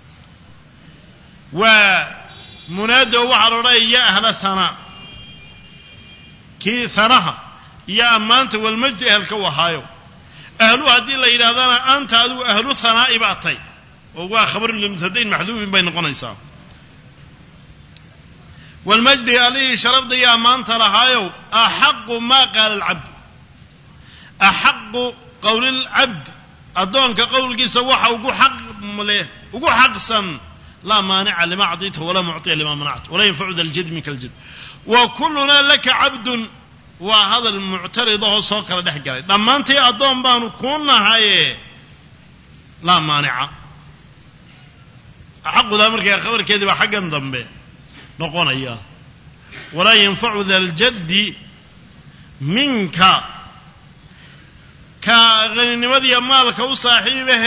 waa munaado waxaa la odhanaya ya ahla hanaa kii hanaha iyo ammaanta walmajdi ehelka u ahaayo ahlu haddii la yidhahdana anta adigu ahlu hanaa'i baa tay oo waa khabaru limubtadain maxduufin bay noqonaysaa والمجد عليه شرف ضياء ما أنت لهايو أحق ما قال العبد أحق قول العبد أدون كقول كي سواحة وقو حق مليه وقو حق سن لا مانع لما أعطيته ولا معطي لما منعته ولا ينفع ذا الجد منك الجد وكلنا لك عبد وهذا المعترض هو صوكر دحقر لما أنت أدون بانو كنا هاي لا مانع أحق ذا مركي خبر كذي وحقا ضمبه نقول إياه ولا ينفع ذا الجد منك كغني وذي مالك وصاحبه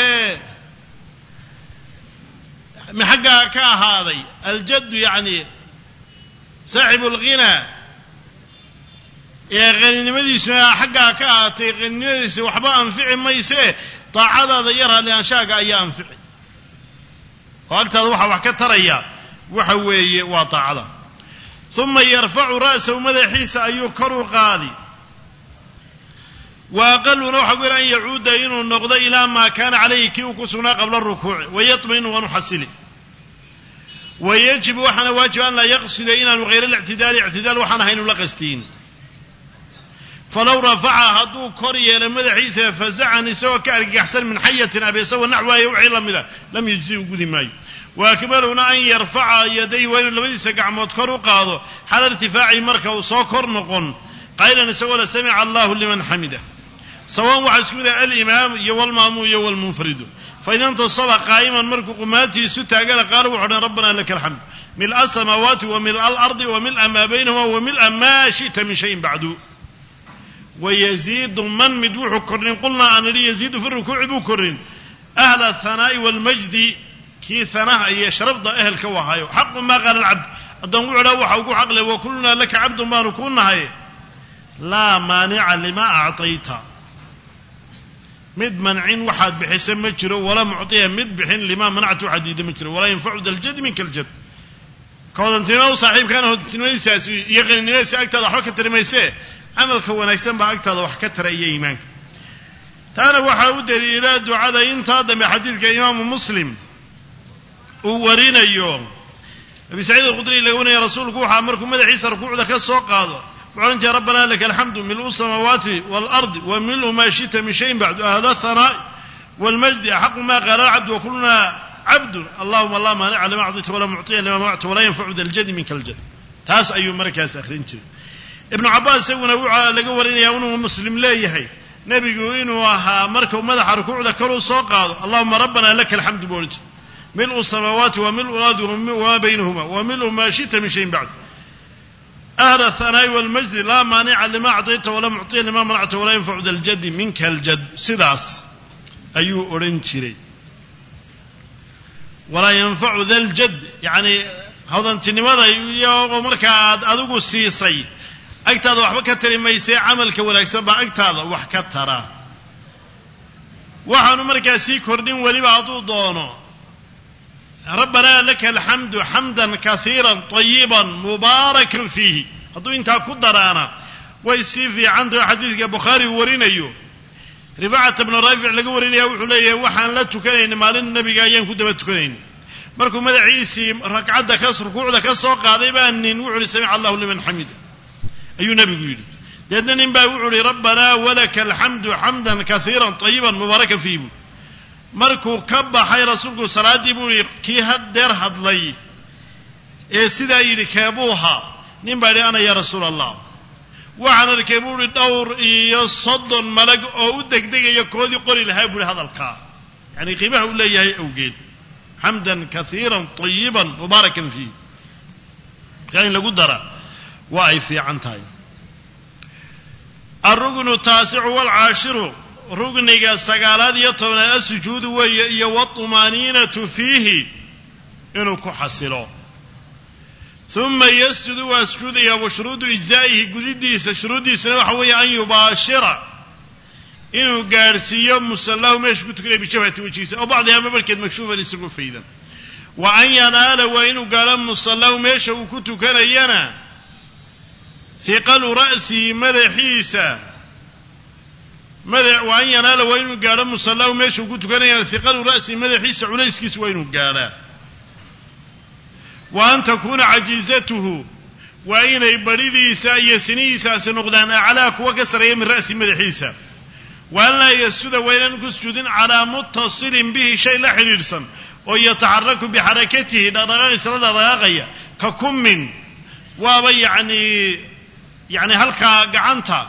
محقا كهذا الجد يعني صاحب الغنى يا غني وذي اسمها حقا كاتي غني وذي وحبا أنفع ما يسيه طاعة ذيرها لأنشاق أيام فعل وقت هذا وحكتر إياه وحوي وطاعة ثم يرفع رأسه مدحيس أيكر قاضي وأقل نوحق أن يعود إنه النقض إلى ما كان عليه كيوكسنا قبل الركوع ويطمئن ونحسله ويجب وحنا واجب أن لا يقصد إلى غير الاعتدال اعتدال وحنا هين لقستين فلو رفع هدو كوريا لمدحيس فزعني سوى كارك أحسن من حية أبي سوى نحوه يوعي لم يجزي وجود ماي وأكبرنا أن يرفع يديه وإن لم يسقع مذكر قاضه حال ارتفاع مركه وصوكر نقن قائلا نسوى سمع الله لمن حمده سواء وحسكود الإمام يو المامو يو المنفرد فإذا انتصب قائما مركه قماته ستة قال وحنا ربنا لك الحمد ملء السماوات وملء الأرض وملء ما بينهما وملء ما شئت من شيء بعده ويزيد من مدوح كرن قلنا أن يزيد في الركوع بكرن أهل الثناء والمجد كي ثناء يشرب أهل كواهايو حق ما قال العبد الدموع روح وقو عقله وكلنا لك عبد ما نكوننا هاي لا مانع لما أعطيتها مد منعين واحد بحسن مجره ولا معطيه مد بحين لما منعته حديد مجره ولا ينفع ذا الجد منك الجد كون تنو صاحب كان تنوي سياسي يقين الناس اكثر حركه ترميسه عمل كوناكسن با اكثر wax ka taraya iimaan taana waxa uu daliilaa ducada inta dambe xadiidka imaam muslim uu warinayo abi saciid al-khudri lagu rasuulku waxa markuu madaxiisa rukuucda ka soo qaado وعنت ربنا لك الحمد ملء السماوات والأرض وملء ما شئت من شيء بعد أهل الثناء والمجد أحق ما قال العبد وكلنا عبد اللهم لا مانع لما أعطيت ولا معطي لما منعت ولا ينفع ذا الجد منك الجد تاس أي مركز أخرين ابن عباس سوى نوعا لقورين يا ونو مسلم لا يحي نبي قوين وها مركو مدح ركوع ذكروا سوقا اللهم ربنا لك الحمد بولج ملء السماوات وملء الأرض وما بينهما وملء ما شئت من شيء بعد أهل الثناء والمجد لا مانع لما أعطيت ولا معطي لما منعت ولا ينفع ذا الجد منك الجد سداس أيو أورنشري ولا ينفع ذا الجد يعني هذا أنت لماذا يوم مركاد أذوق السيسي أكتاد وحبك ترى ما يسي عملك ولا يسبع أكتاد وحكت ترى وحنو مركاد سيكورنين ولبعضو دونه ربنا لك الحمد حمدا كثيرا طيبا مباركا فيه هذو انت قدرانا ويسيفي عند حديث البخاري ورينيو رفاعة بن رافع لقى ورينيو وحليه وحان لا تكنين مال النبي قايين كدبا تكنين مركو مدعيسي ركعه كسر ركوعده كسو قاداي بان وحول سمع الله لمن حمده ايو نبي يقول ددن با وحول ربنا ولك الحمد حمدا كثيرا طيبا مباركا فيه markuu ka baxay rasuulku salaadii buu kii hadeer hadlay ee sida yiri kaabuha nin baa ana ya rasuul allah waxaan arkay buu dhowr iyo 30 malag oo u degdegayo koodi qori lahaa buu hadalka yani qiimaha uu leeyahay awgeed hamdan kathiran tayyiban mubarakan fi yani lagu dara waa ay fiican tahay arrugnu taasi'u wal 'ashiru رغنيغا سغالاد يتونا السجود وهي والطمانينة فيه إنه كحصلو ثم يسجد واسجد وشروط إجزائه قديديس شروطيس وحوي أن يباشر إنه قارسيا مسلاه ماشي قلت كده بشبهة وجهيس أو بعضها مبركة مكشوفة لسقو فيدا وأن ينال وإنه قال مسلاه ماشي وكنت كان ينا ثقل رأسي مدحيسا ماذا وأن ينال وين قال مصلاه ماشي وقلت كان ثقل رأسي ماذا حيس عليسكس وين قال وأن تكون عجيزته وأين يبريدي ساي سنيسا سنقدان أعلاك وكسر من رأسي ماذا حيسا وأن لا يسجد وين نسجد على متصل به شيء لا حريرسا ويتحرك بحركته درغيس رغاية ككم من يعني هلكا قعنتا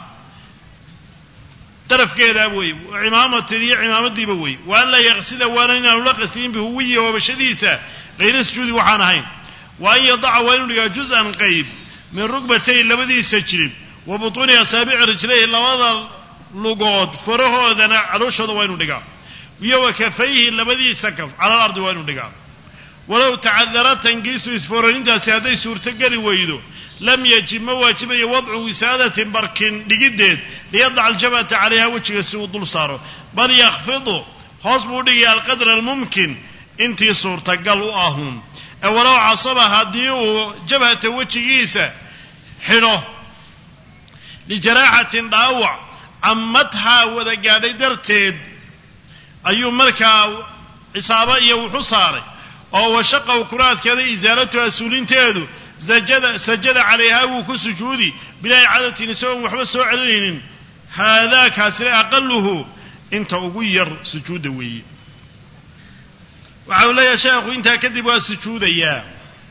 طرف كذا أبوي وعمامة تريع عمامة دي بوي وأن لا يغسل وأن يلقسين بهوية وبشديسة غير السجود وحانهين وأن يضع وين جزءا قيب من ركبتين لبدي السجل وبطون أصابع رجليه لوضع لقود فره ذنا عروش هذا وين لقى وكفيه لبدي سكف على الأرض وين لقى ولو تعذرت تنقيس إسفورين دا سيادي سورتقري ويدو لم يجب مواجب وضع وسادة بركن لجدد ليضع الجبهة عليها وجه السود صاره بل يخفضه حسب القدر الممكن انتي صورة قالوا اهم ولو عصبها ديو جبهة وجهيسة حلو لجراحة ضاوع عمتها وذا قاعد درتد ايو مركا عصابة وحصاري او شقه وكرات كذا ازالتها سولين تيدو سجد عليها وكسجودي بلا عادة نسوء وحبس سوء عليهن هذا كاسر أقله انت أغير سجود وي وعولا يا شيخ انت كذب السجود اياه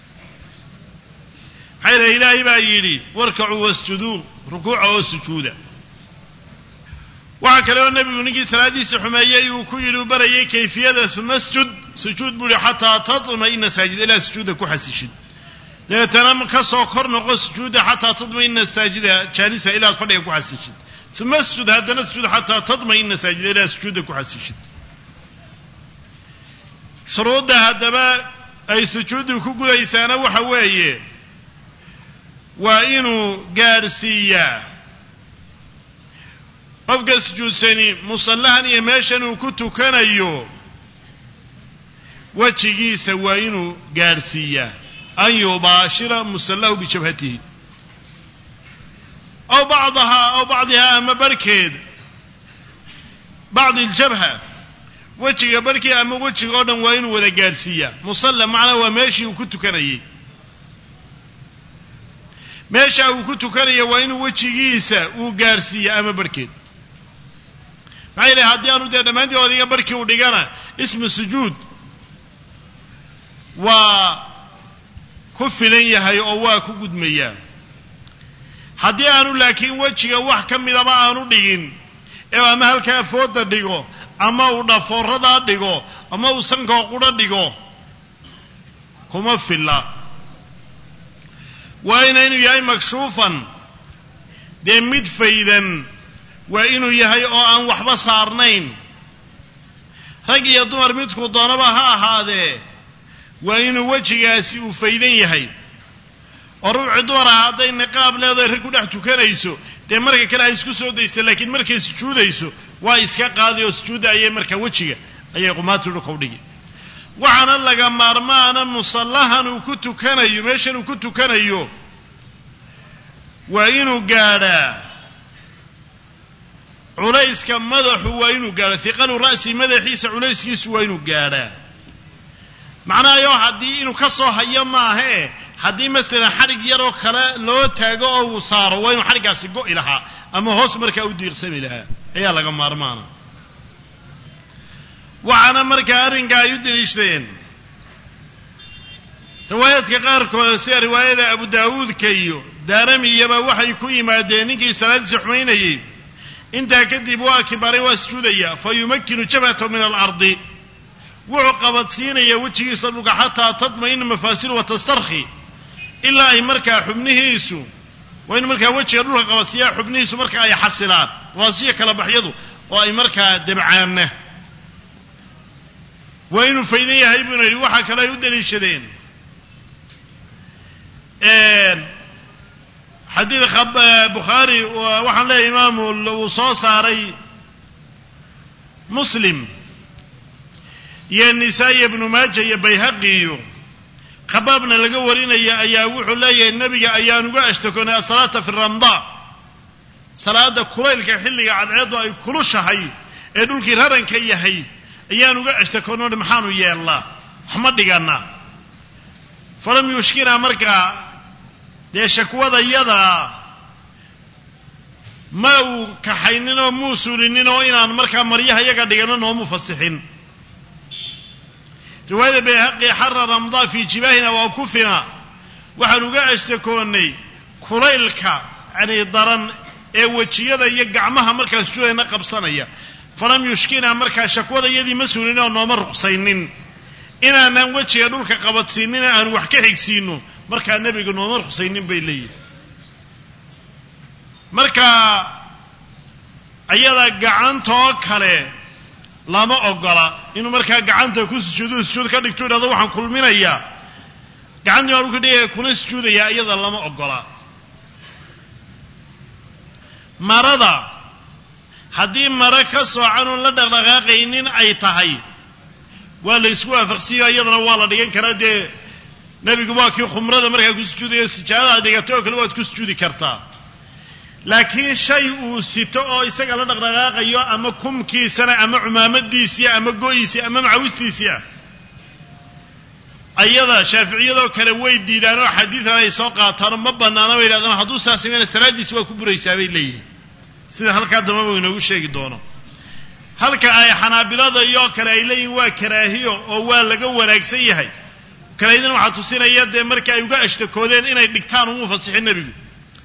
حير إلهي بايلي واركعوا واسجدوا ركوعوا واسجودا وعكلوا النبي ونجي سلاديس حمايي وكيلوا بريي كيفية سنسجد سجود بلي حتى تطمئن ساجد إلى سجودك وحسيشد لأننا كسو كرنا سجود حتى تطمئن الساجدة جالسة إلى الفريق وحسيشد ثم اسجد هذا نسجد حتى تطمئن ساجدا إلى سجودك وحسيشد شروط هذا أي سجودك كقديسانا وحويه وإنه قارسية qofka sujuudsani musallahan iyo meeshan uu ku tukanayo wajigiisa waa inuu gaarsiiyaa an yubaashira musallahu bijabhatihi aw bacdaha ama barkeed bacd aljabha wajiga barkii ama wajiga oo dhan waa inuu wada gaarsiiyaa musalla macna waa meeshii uu ku tukanayay meesha uu ku tukanayo waa inuu wajigiisa uu gaarsiiyaa ama barkeed maxay leeyahay haddii aanu dee dhammaantii horiga barkii u dhigana ismu sujuud waa ku filan yahay oo waa ku gudmayaa haddii aanu laakiin wejiga wax ka midaba aanu dhigin ee ama halkaa fooda dhigo ama uu dhafoorradaa dhigo ama uu sankoo qudha dhigo kuma filla waa inaynu yahay makshuufan dee mid faydan waa inuu yahay oo aan waxba saarnayn rag iyo dumar midku doonaba ha ahaadee waa inuu wejigaasi uu faydan yahay oo ruuxii dumar ah hadday niqaab leedahay rag ku dhex tukanayso dee marka kale ay isku soo daysa laakiin markay sujuudayso waa iska qaadi oo sujuudda ayay markaa wejiga ayay qumaatu dhulka u dhigi waxaana laga maarmaana musallahan uu ku tukanayo meeshan uu ku tukanayo waa inuu gaadhaa culayska madaxu waa inuu gaadho hiqalu ra'si madaxiisa culayskiisu waa inuu gaadhaa macnahayo haddii inuu ka soo hayo maahee haddii masalan xadhig yaroo kale loo taago oo uu saaro waa inuu xadhiggaasi go'i lahaa ama hoos markaa u diiqsami lahaa ayaa laga maarmaana waxaana markaa arrinka ay u deliishadeen riwaayaadka qaarkood sida riwaayada abu daawuudka iyo daaramiyaba waxay ku yimaadeen ninkii salaadiisa xumaynayey intaa kadib waa kibaray waa sujuudaya fa yumakkinu jabhatahu min alardi wuxuu qabadsiinaya wejigiisa dhulka xataa tadma'ina mafaasilu wa tastarkhi ilaa ay markaa xubnihiisu waa inu markaa wejiga dhulka qabadsiiyaa xubnihiisu marka ay xasilaan waasiya kala baxyadu oo ay markaa debcaanna waa inuu faydan yahay buu yidhi waxaa kale ay u deliishadeen xadiid bukhaari waxaan leeyahay imaamu uu soo saaray muslim iyo nisaa-i ibnu maaja iyo bayhaqi iyo khabaabna laga warinaya ayaa wuxuu leeyahay nebiga ayaan uga ashtakoonay asalaata fi ramdaa salaada kulaylka xilliga cadceeddu ay kulushahay ee dhulkii raranka yahay ayaan uga ashtakoonno maxaanu yeellaa waxma dhigannaa falam yushkinaa markaa dee shakwada yadaa ma uu kaxaynin oo muu suulinin oo inaan markaa maryaha yaga dhiganno noomu fasixin riwaayada bayhaqi xara ramdaa fii jibaahina waa kufina waxaan uga ashtakoonnay kulaylka yani daran ee wejiyada iyo gacmaha markaa sujuudayna qabsanaya falam yushkinaa markaa shakwada yadii ma suulin oo nooma ruqsaynin inaanaan wejiga dhulka qabadsiinina aan wax ka xigsiino markaa nebiga nooma ruqsaynin bay leeyihin markaa ayada gacantoo kale lama ogola inuu markaa gacanta ku sujuud ka dhigto idhahdo waxaan kulminayaa gacantii baan dhulka dhigaya kuna sujuudayaa iyada lama ogola marada haddii maro ka soocan oon la dhaqdhaqaaqaynin ay tahay waa la isku waafaqsiiyo iyadana waa la dhigan karaa dee nebigu waa kii khumrada markaa ku sujuudayo sijaadada dhigatay oo kale waad ku sujuudi kartaa laakiin shay uu sito oo isaga la dhaqdhaqaaqayo ama kumkiisana ama cumaamadiisii ama go'iisii ama macawistiisii ayada shaaficiyadoo kale way diidaan oo xadiidan ay soo qaataano ma bannaana bay yidhahdaan hadduu saa sameeyana salaaddiisi waa ku buraysaa bay leeyihiin sida halkaa dambaba uu inoogu sheegi doono halka ay xanaabilada iyo kale ay leeyihiin waa karaahiyo oo waa laga wanaagsan yahay kaleydin waxaa tusinaya dee markii ay uga ashtakoodeen inay dhigtaan umu fasixin nebigu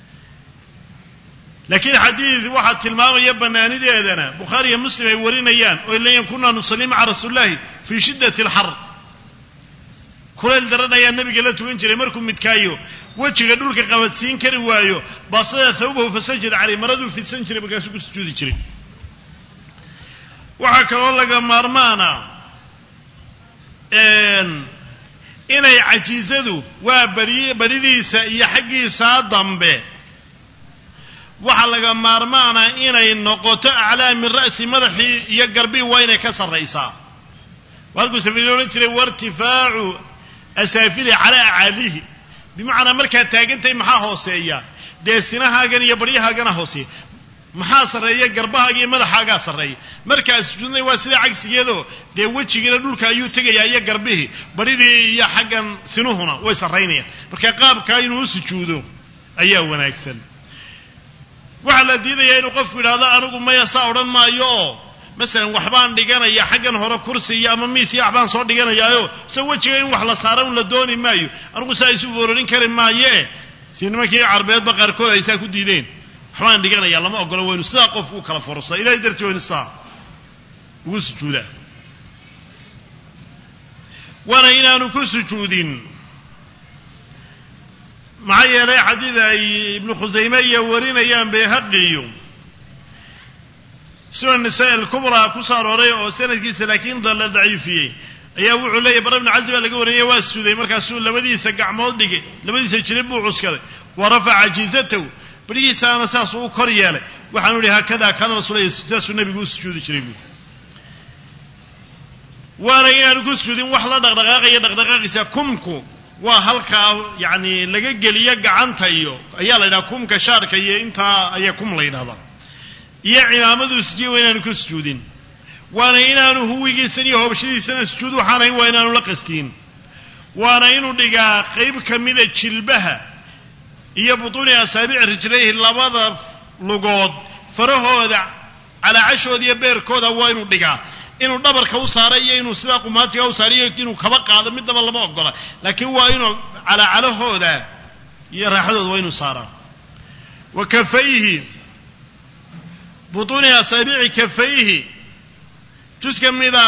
laakiin xadiid waxaa tilmaamaya bannaanideedana bukhaari iyo muslim ay warinayaan oo ay leeyihiin kunaa nusalli maca rasuulillahi fii shiddati alxar kulayl daran ayaa nebiga la tugan jiray markuu midkaayo wejiga dhulka qabadsiin kari waayo basada thawbahu fasajada calayhi maraduu fidsan jiray markaasuu ku sujuudi jiray waxaa kaloo laga maarmaana inay cajiizadu waa baridiisa iyo xaggiisa dambe waxa laga maarmaana inay noqoto aclaa min ra'si madaxii iyo garbii waa inay ka sarraysaa warku safiir oran jiray wartifaacu asaafili calaa acaalihi bimacnaa markaa taagantay maxaa hooseeya dee sinahaagan iyo baryahaagana hooseeya maxaa sarreeya garbahaaga iyo madaxaagaa sarreeya markaa sujuudnay waa sida cagsigeedoo dee wejigiina dhulka ayuu tegayaa iyo garbihii baridii iyo xaggan sinuhuna way sarraynayaan marka qaabkaa inuu u sujuudo ayaa wanaagsan waxaa la diidayaa inuu qofku yidhaahdo anigu maya saa odhan maayo oo masalan waxbaan dhiganaya xaggan hore kursi iyo ama miis iyo waxbaan soo dhiganayaayo se wejiga in wax la saara un la dooni maayo anigu saa isu foororin kari maayee si nimankii carbeedba qaarkood ay saa ku diideen waxbaan dhiganayaa lama ogolo waynu sidaa qofku u kala fororsaa ilahay dartii waynu saa ugu sujuudaa waana inaanu ku sujuudin maxaa yeelay xadiid ay ibnu khusayme iyo warinayaan bayhaqiyo sunan nisaa al-kubra ku soo arooray oo sanadkiisa laakiin la daciifiyey ayaa wuxuu leeyahay bara ibn cazib laga wariyay waa suuday markaasuu labadiisa gacmood dhigay labadiisa jilib buu cuskaday wa rafa'a jizatahu barigiisaana saas uu kor yeelay waxaanu yidhi hakada kana rasuulay saasuu nabigu u sujuudi jiray waana inaanu ku sujuudin wax la dhaqdhaqaaqiisa kumku waa halkaa yani laga geliyo gacanta iyo ayaa la yidhaha kumka shaarka iyo intaa ayaa kum la yidhahdaa iyo cimaamadu sujuud waa inaanu ku sujuudin waana inaanu huwigiisan iyo hoobashadiisana sujuud waxaan ahayn waa inaanu la qastiin waana inuu dhigaa qayb ka mida jilbaha iyo butuuni asaabici rijlayhi labada lugood farahooda calaacashooda iyo beerkooda waa inuu dhigaa inuu dhabarka u saaray iyo inuu sidaa qumaatiga u saariyo inuu kaba qaado midnaba lama ogola laakiin waa inuu calaacalahooda iyo raaxadooda waa inuu saaraa wa kafayhi butuuni asaabici kafayhi juska mida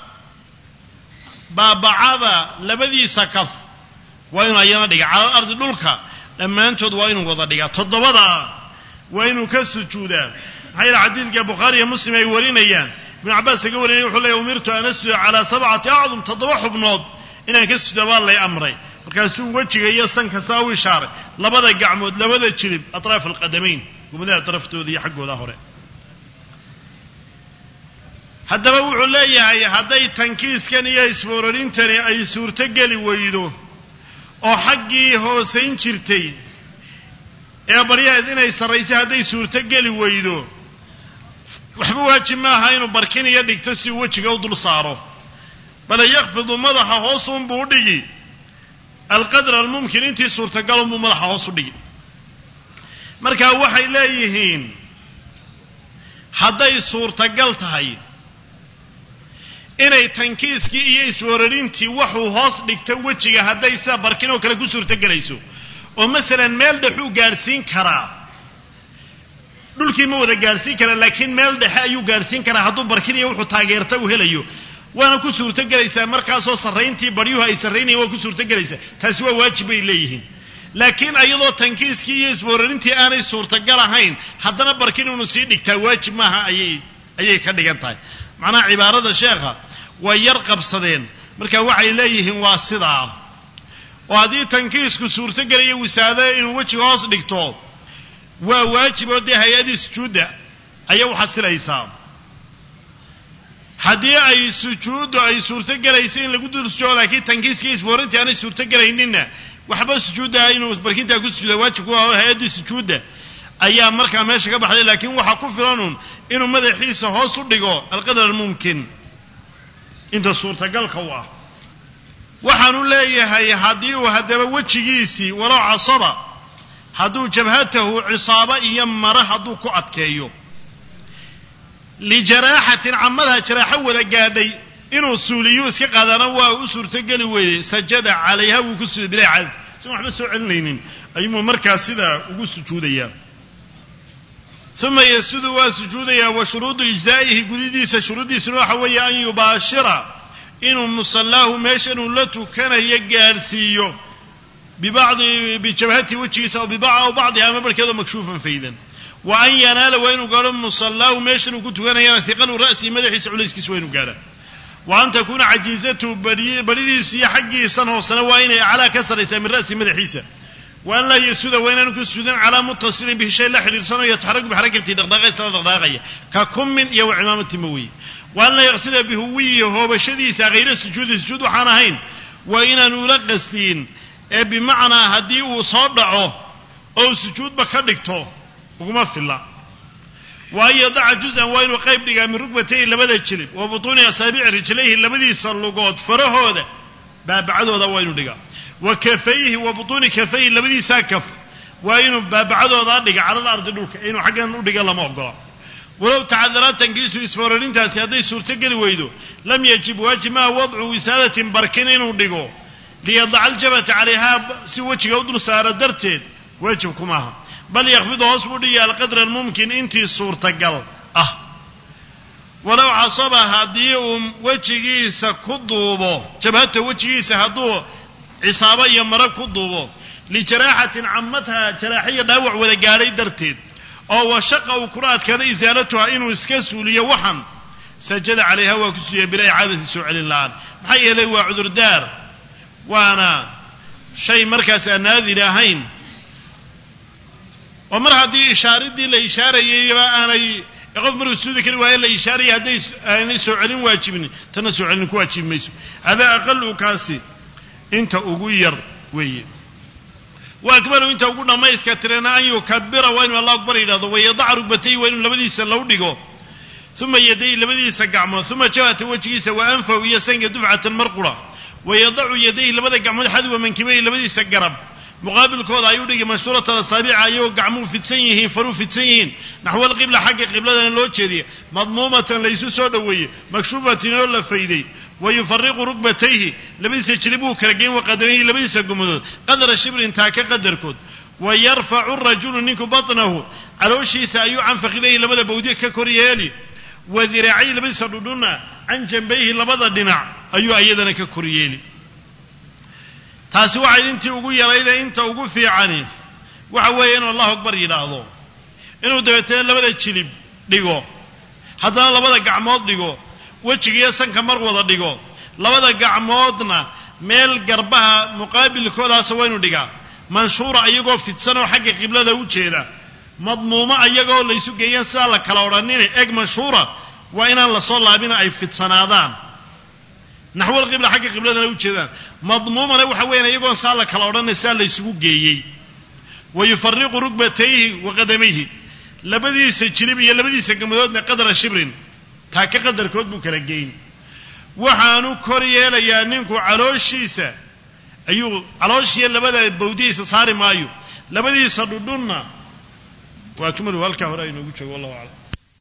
baabacada labadiisa kaf waa inuu ayana dhiga cala alardi dhulka dhammaantood waa inuu wada dhigaa toddobada waa inuu ka sujuudaa maxaa yeele xadiidka bukhaari iyo muslim ay warinayaan ibnu cabbaas laga warinaya wuxuu leeyahy umirtu an asjuda calaa 7 acdum 7 xubnood inaan ka sujuda baa lay amray markaasuu wejiga iyo sanka saa u ishaaray labada gacmood labada jilib atraaf alqadamayn gumadaha taraftooda iyo xaggooda hore haddaba wuxuu leeyahay hadday tankiiskan iyo isfoororintani ay suurtogeli weydo oo xaggii hoosayn jirtay ee baryaheed inay sarraysay hadday suurtogeli weydo waxba waajib maaha inuu barkin iyo dhigto si uu wejiga u dul saaro bal yakfidu madaxa hoosunbuu u dhigi alqadra almumkin intii suurtagalunbuu madaxa hoos u dhigi markaa waxay leeyihiin hadday suurtagal tahay inay tankiiskii iyo iswararintii waxuu hoos dhigta wejiga hadday sida barkin oo kale ku suurtogelayso oo masalan meel dhexuu gaadhsiin karaa dhulkii ma wada gaadhsiin karaa laakiin meel dhexe ayuu gaadhsiin karaa hadduu barkin iyo wuxuu taageerta uu helayo waana ku suurtogelaysaa markaasoo sarrayntii baryuhu ay sarraynayaan waa ku suurtogelaysaa taasi waa waajib bay leeyihiin laakiin iyadoo tankiiskii iyo iswararintii aanay suurtagal ahayn haddana barkin inuu sii dhigtaa waajib maaha ayay ka dhigan tahay macnaha cibaarada sheekha way yar qabsadeen marka waxay leeyihiin waa sidaa oo haddii tankiisku suurtogelayo wisaado inuu wejiga hoos dhigto waa waajib oo dee hay-adii sujuudda ayay u xasilaysaa haddii ay sujuuddu ay suurtogelayso in lagu dul sujuudo laakiin tankiiskii isfoorintii aanay suurtogelayninna waxba sujuudda inuu barkintaa ku sujuuda waajibku waa hay-addii sujuudda ayaa markaa meesha ka baxday laakiin waxaa ku filanun inuu madaxiisa hoos u dhigo alqadar almumkin inta suurtagalka u ah waxaanu leeyahay haddii uu haddaba wejigiisii walow casaba hadduu jabhatahu cisaabo iyo mara hadduu ku adkeeyo lijaraaxatin camadaha jaraaxo wada gaadhay inuu suuliyu iska qaadana waa u suurtogeli weeyey sajada calayha wuu ku sujuuday bilaa cadad si waxba soo celinaynin ayuu markaa sidaa ugu sujuudayaa uma yasudu waa sujuudayaa wa shuruudu ijzaa'ihi gudidiisa shuruuddiisuna waxa weeye an yubaashira inuu musallaahu meesha inuu la tukanayo gaadhsiiyo ببعض بجبهته وجهه أو ببعض أو بعضها ما بركض مكشوفا فيدا وأن ينال وين قال مصلاه وماشي وكنت وانا يا ثقل رأسي مدحي عليه كيس وين قال وأن تكون عجيزته بريدي حقي سنة وسنة وين على كسر من رأسي مدحيسه وأن لا يسود وين أنك السودان على متصل به شيء لا حرير سنة يتحرك بحركة دغدغة سنة دغدغة ككم من يو عمامة تموي وأن لا يغسل بهويه هو بشديس غير السجود وحانهين وإن نلقستين بمعنى هدي وصادعه أو سجود بكدكته وما في الله وأن يضع جزءا وين قيب دقا من ركبتيه لبدا الجلب وبطون أصابع رجليه لبدا يصلقات فرهوده بابعده ذا وين دقا وكفيه وبطون كفيه لبدا ساكف وين بابعده ذا دقا على الأرض دوك إنه حقا دقا لما أقرأ ولو تعذرات تنقيس إسفارين تاسي هذي سورتقل ويدو لم يجب واجب ما وضع وسادة بركنين ودقو ليضع الجبهة عليها سوتش يودر سارة درتين واجبكمها بل يخفضه أصبري على قدر الممكن انتي السورتقل ولو عصبها ديهم وجهيس كضوبه جبهته وجهيس هدوه عصابة يمرك كضوبه لجراحة عمتها جراحية داوع وذا قاري درتين أو شق أو كرات كذا إزالتها إنه اسكسوا ليوحن سجد عليها وكسوية بلا إعادة سوء لله محيي له عذر دار وأنا شيء مركز الناذي لهين ومر هذه إشارة دي لإشارة أنا يقف مر السود كل وهي لإشارة هذه أنا سوء واجبني تنسوا عنك واجب ميسو هذا أقل كاسي أنت أغير ويه وأكبر أنت وقلنا ما يسكترنا أن يكبر وين الله أكبر إلى ذو ويضع ركبتيه وين لبدي سلو دقو ثم يديه لبدي سقعمه ثم جاءت وجهه وأنفه ويسنج دفعة المرقرة ويضع يديه لبدي قعمه حذو من كبيه لبدي سقرب مقابل كوضع يودي مشورة الأصابع أيوه قعمه في تسينه فرو في تسين نحو القبلة حق قبلة اللوتشة دي مضمومة ليسوا سودوية مكشوفة ولا فيدي ويفرق ركبتيه لبيس يشربوه كرجين وقدميه لبيس قمدود قدر الشبر انتاك قدر كود ويرفع الرجل نيكو بطنه على وشي سايو عن فخذيه لبدا بوديه ككوريالي وذراعيه لبيس ردونا عن جنبيه لبدا دنع أيو أيضا ككوريالي تاسوا عيد انت وقو يريد انت وقو في عني وحوين والله أكبر يلاحظو إنه دبتين لبدا تشلب ديقو حتى لبدا قعمود ديقو وجهي سنك مرغوضة ديقو لبدا قعمودنا ميل قربها مقابل كودا سوينو ديقا منشورة أيقو في تسنو حق قبلة دا وجهي مضمومة أيقو ليسو قيان سالة كالورانين ايق منشورة وإن الله صلى الله بنا أي في تسنادان نحو القبلة حق قبلة دا وجهي مضمومة لو حوين أيقو سالة كالورانين سالة ليسو قيي ويفرق ركبتيه وقدميه لبدي سجنبي لبدي سقمدودنا قدر الشبرين تاكا قدر كود بو كلا جين waxaanu kor yeelayaa ninku calooshiisa ayuu calooshiisa labada bawdiisa saari maayo labadiisa dhudhunna waa kamid walka hore inuu joogo wallahu a'lam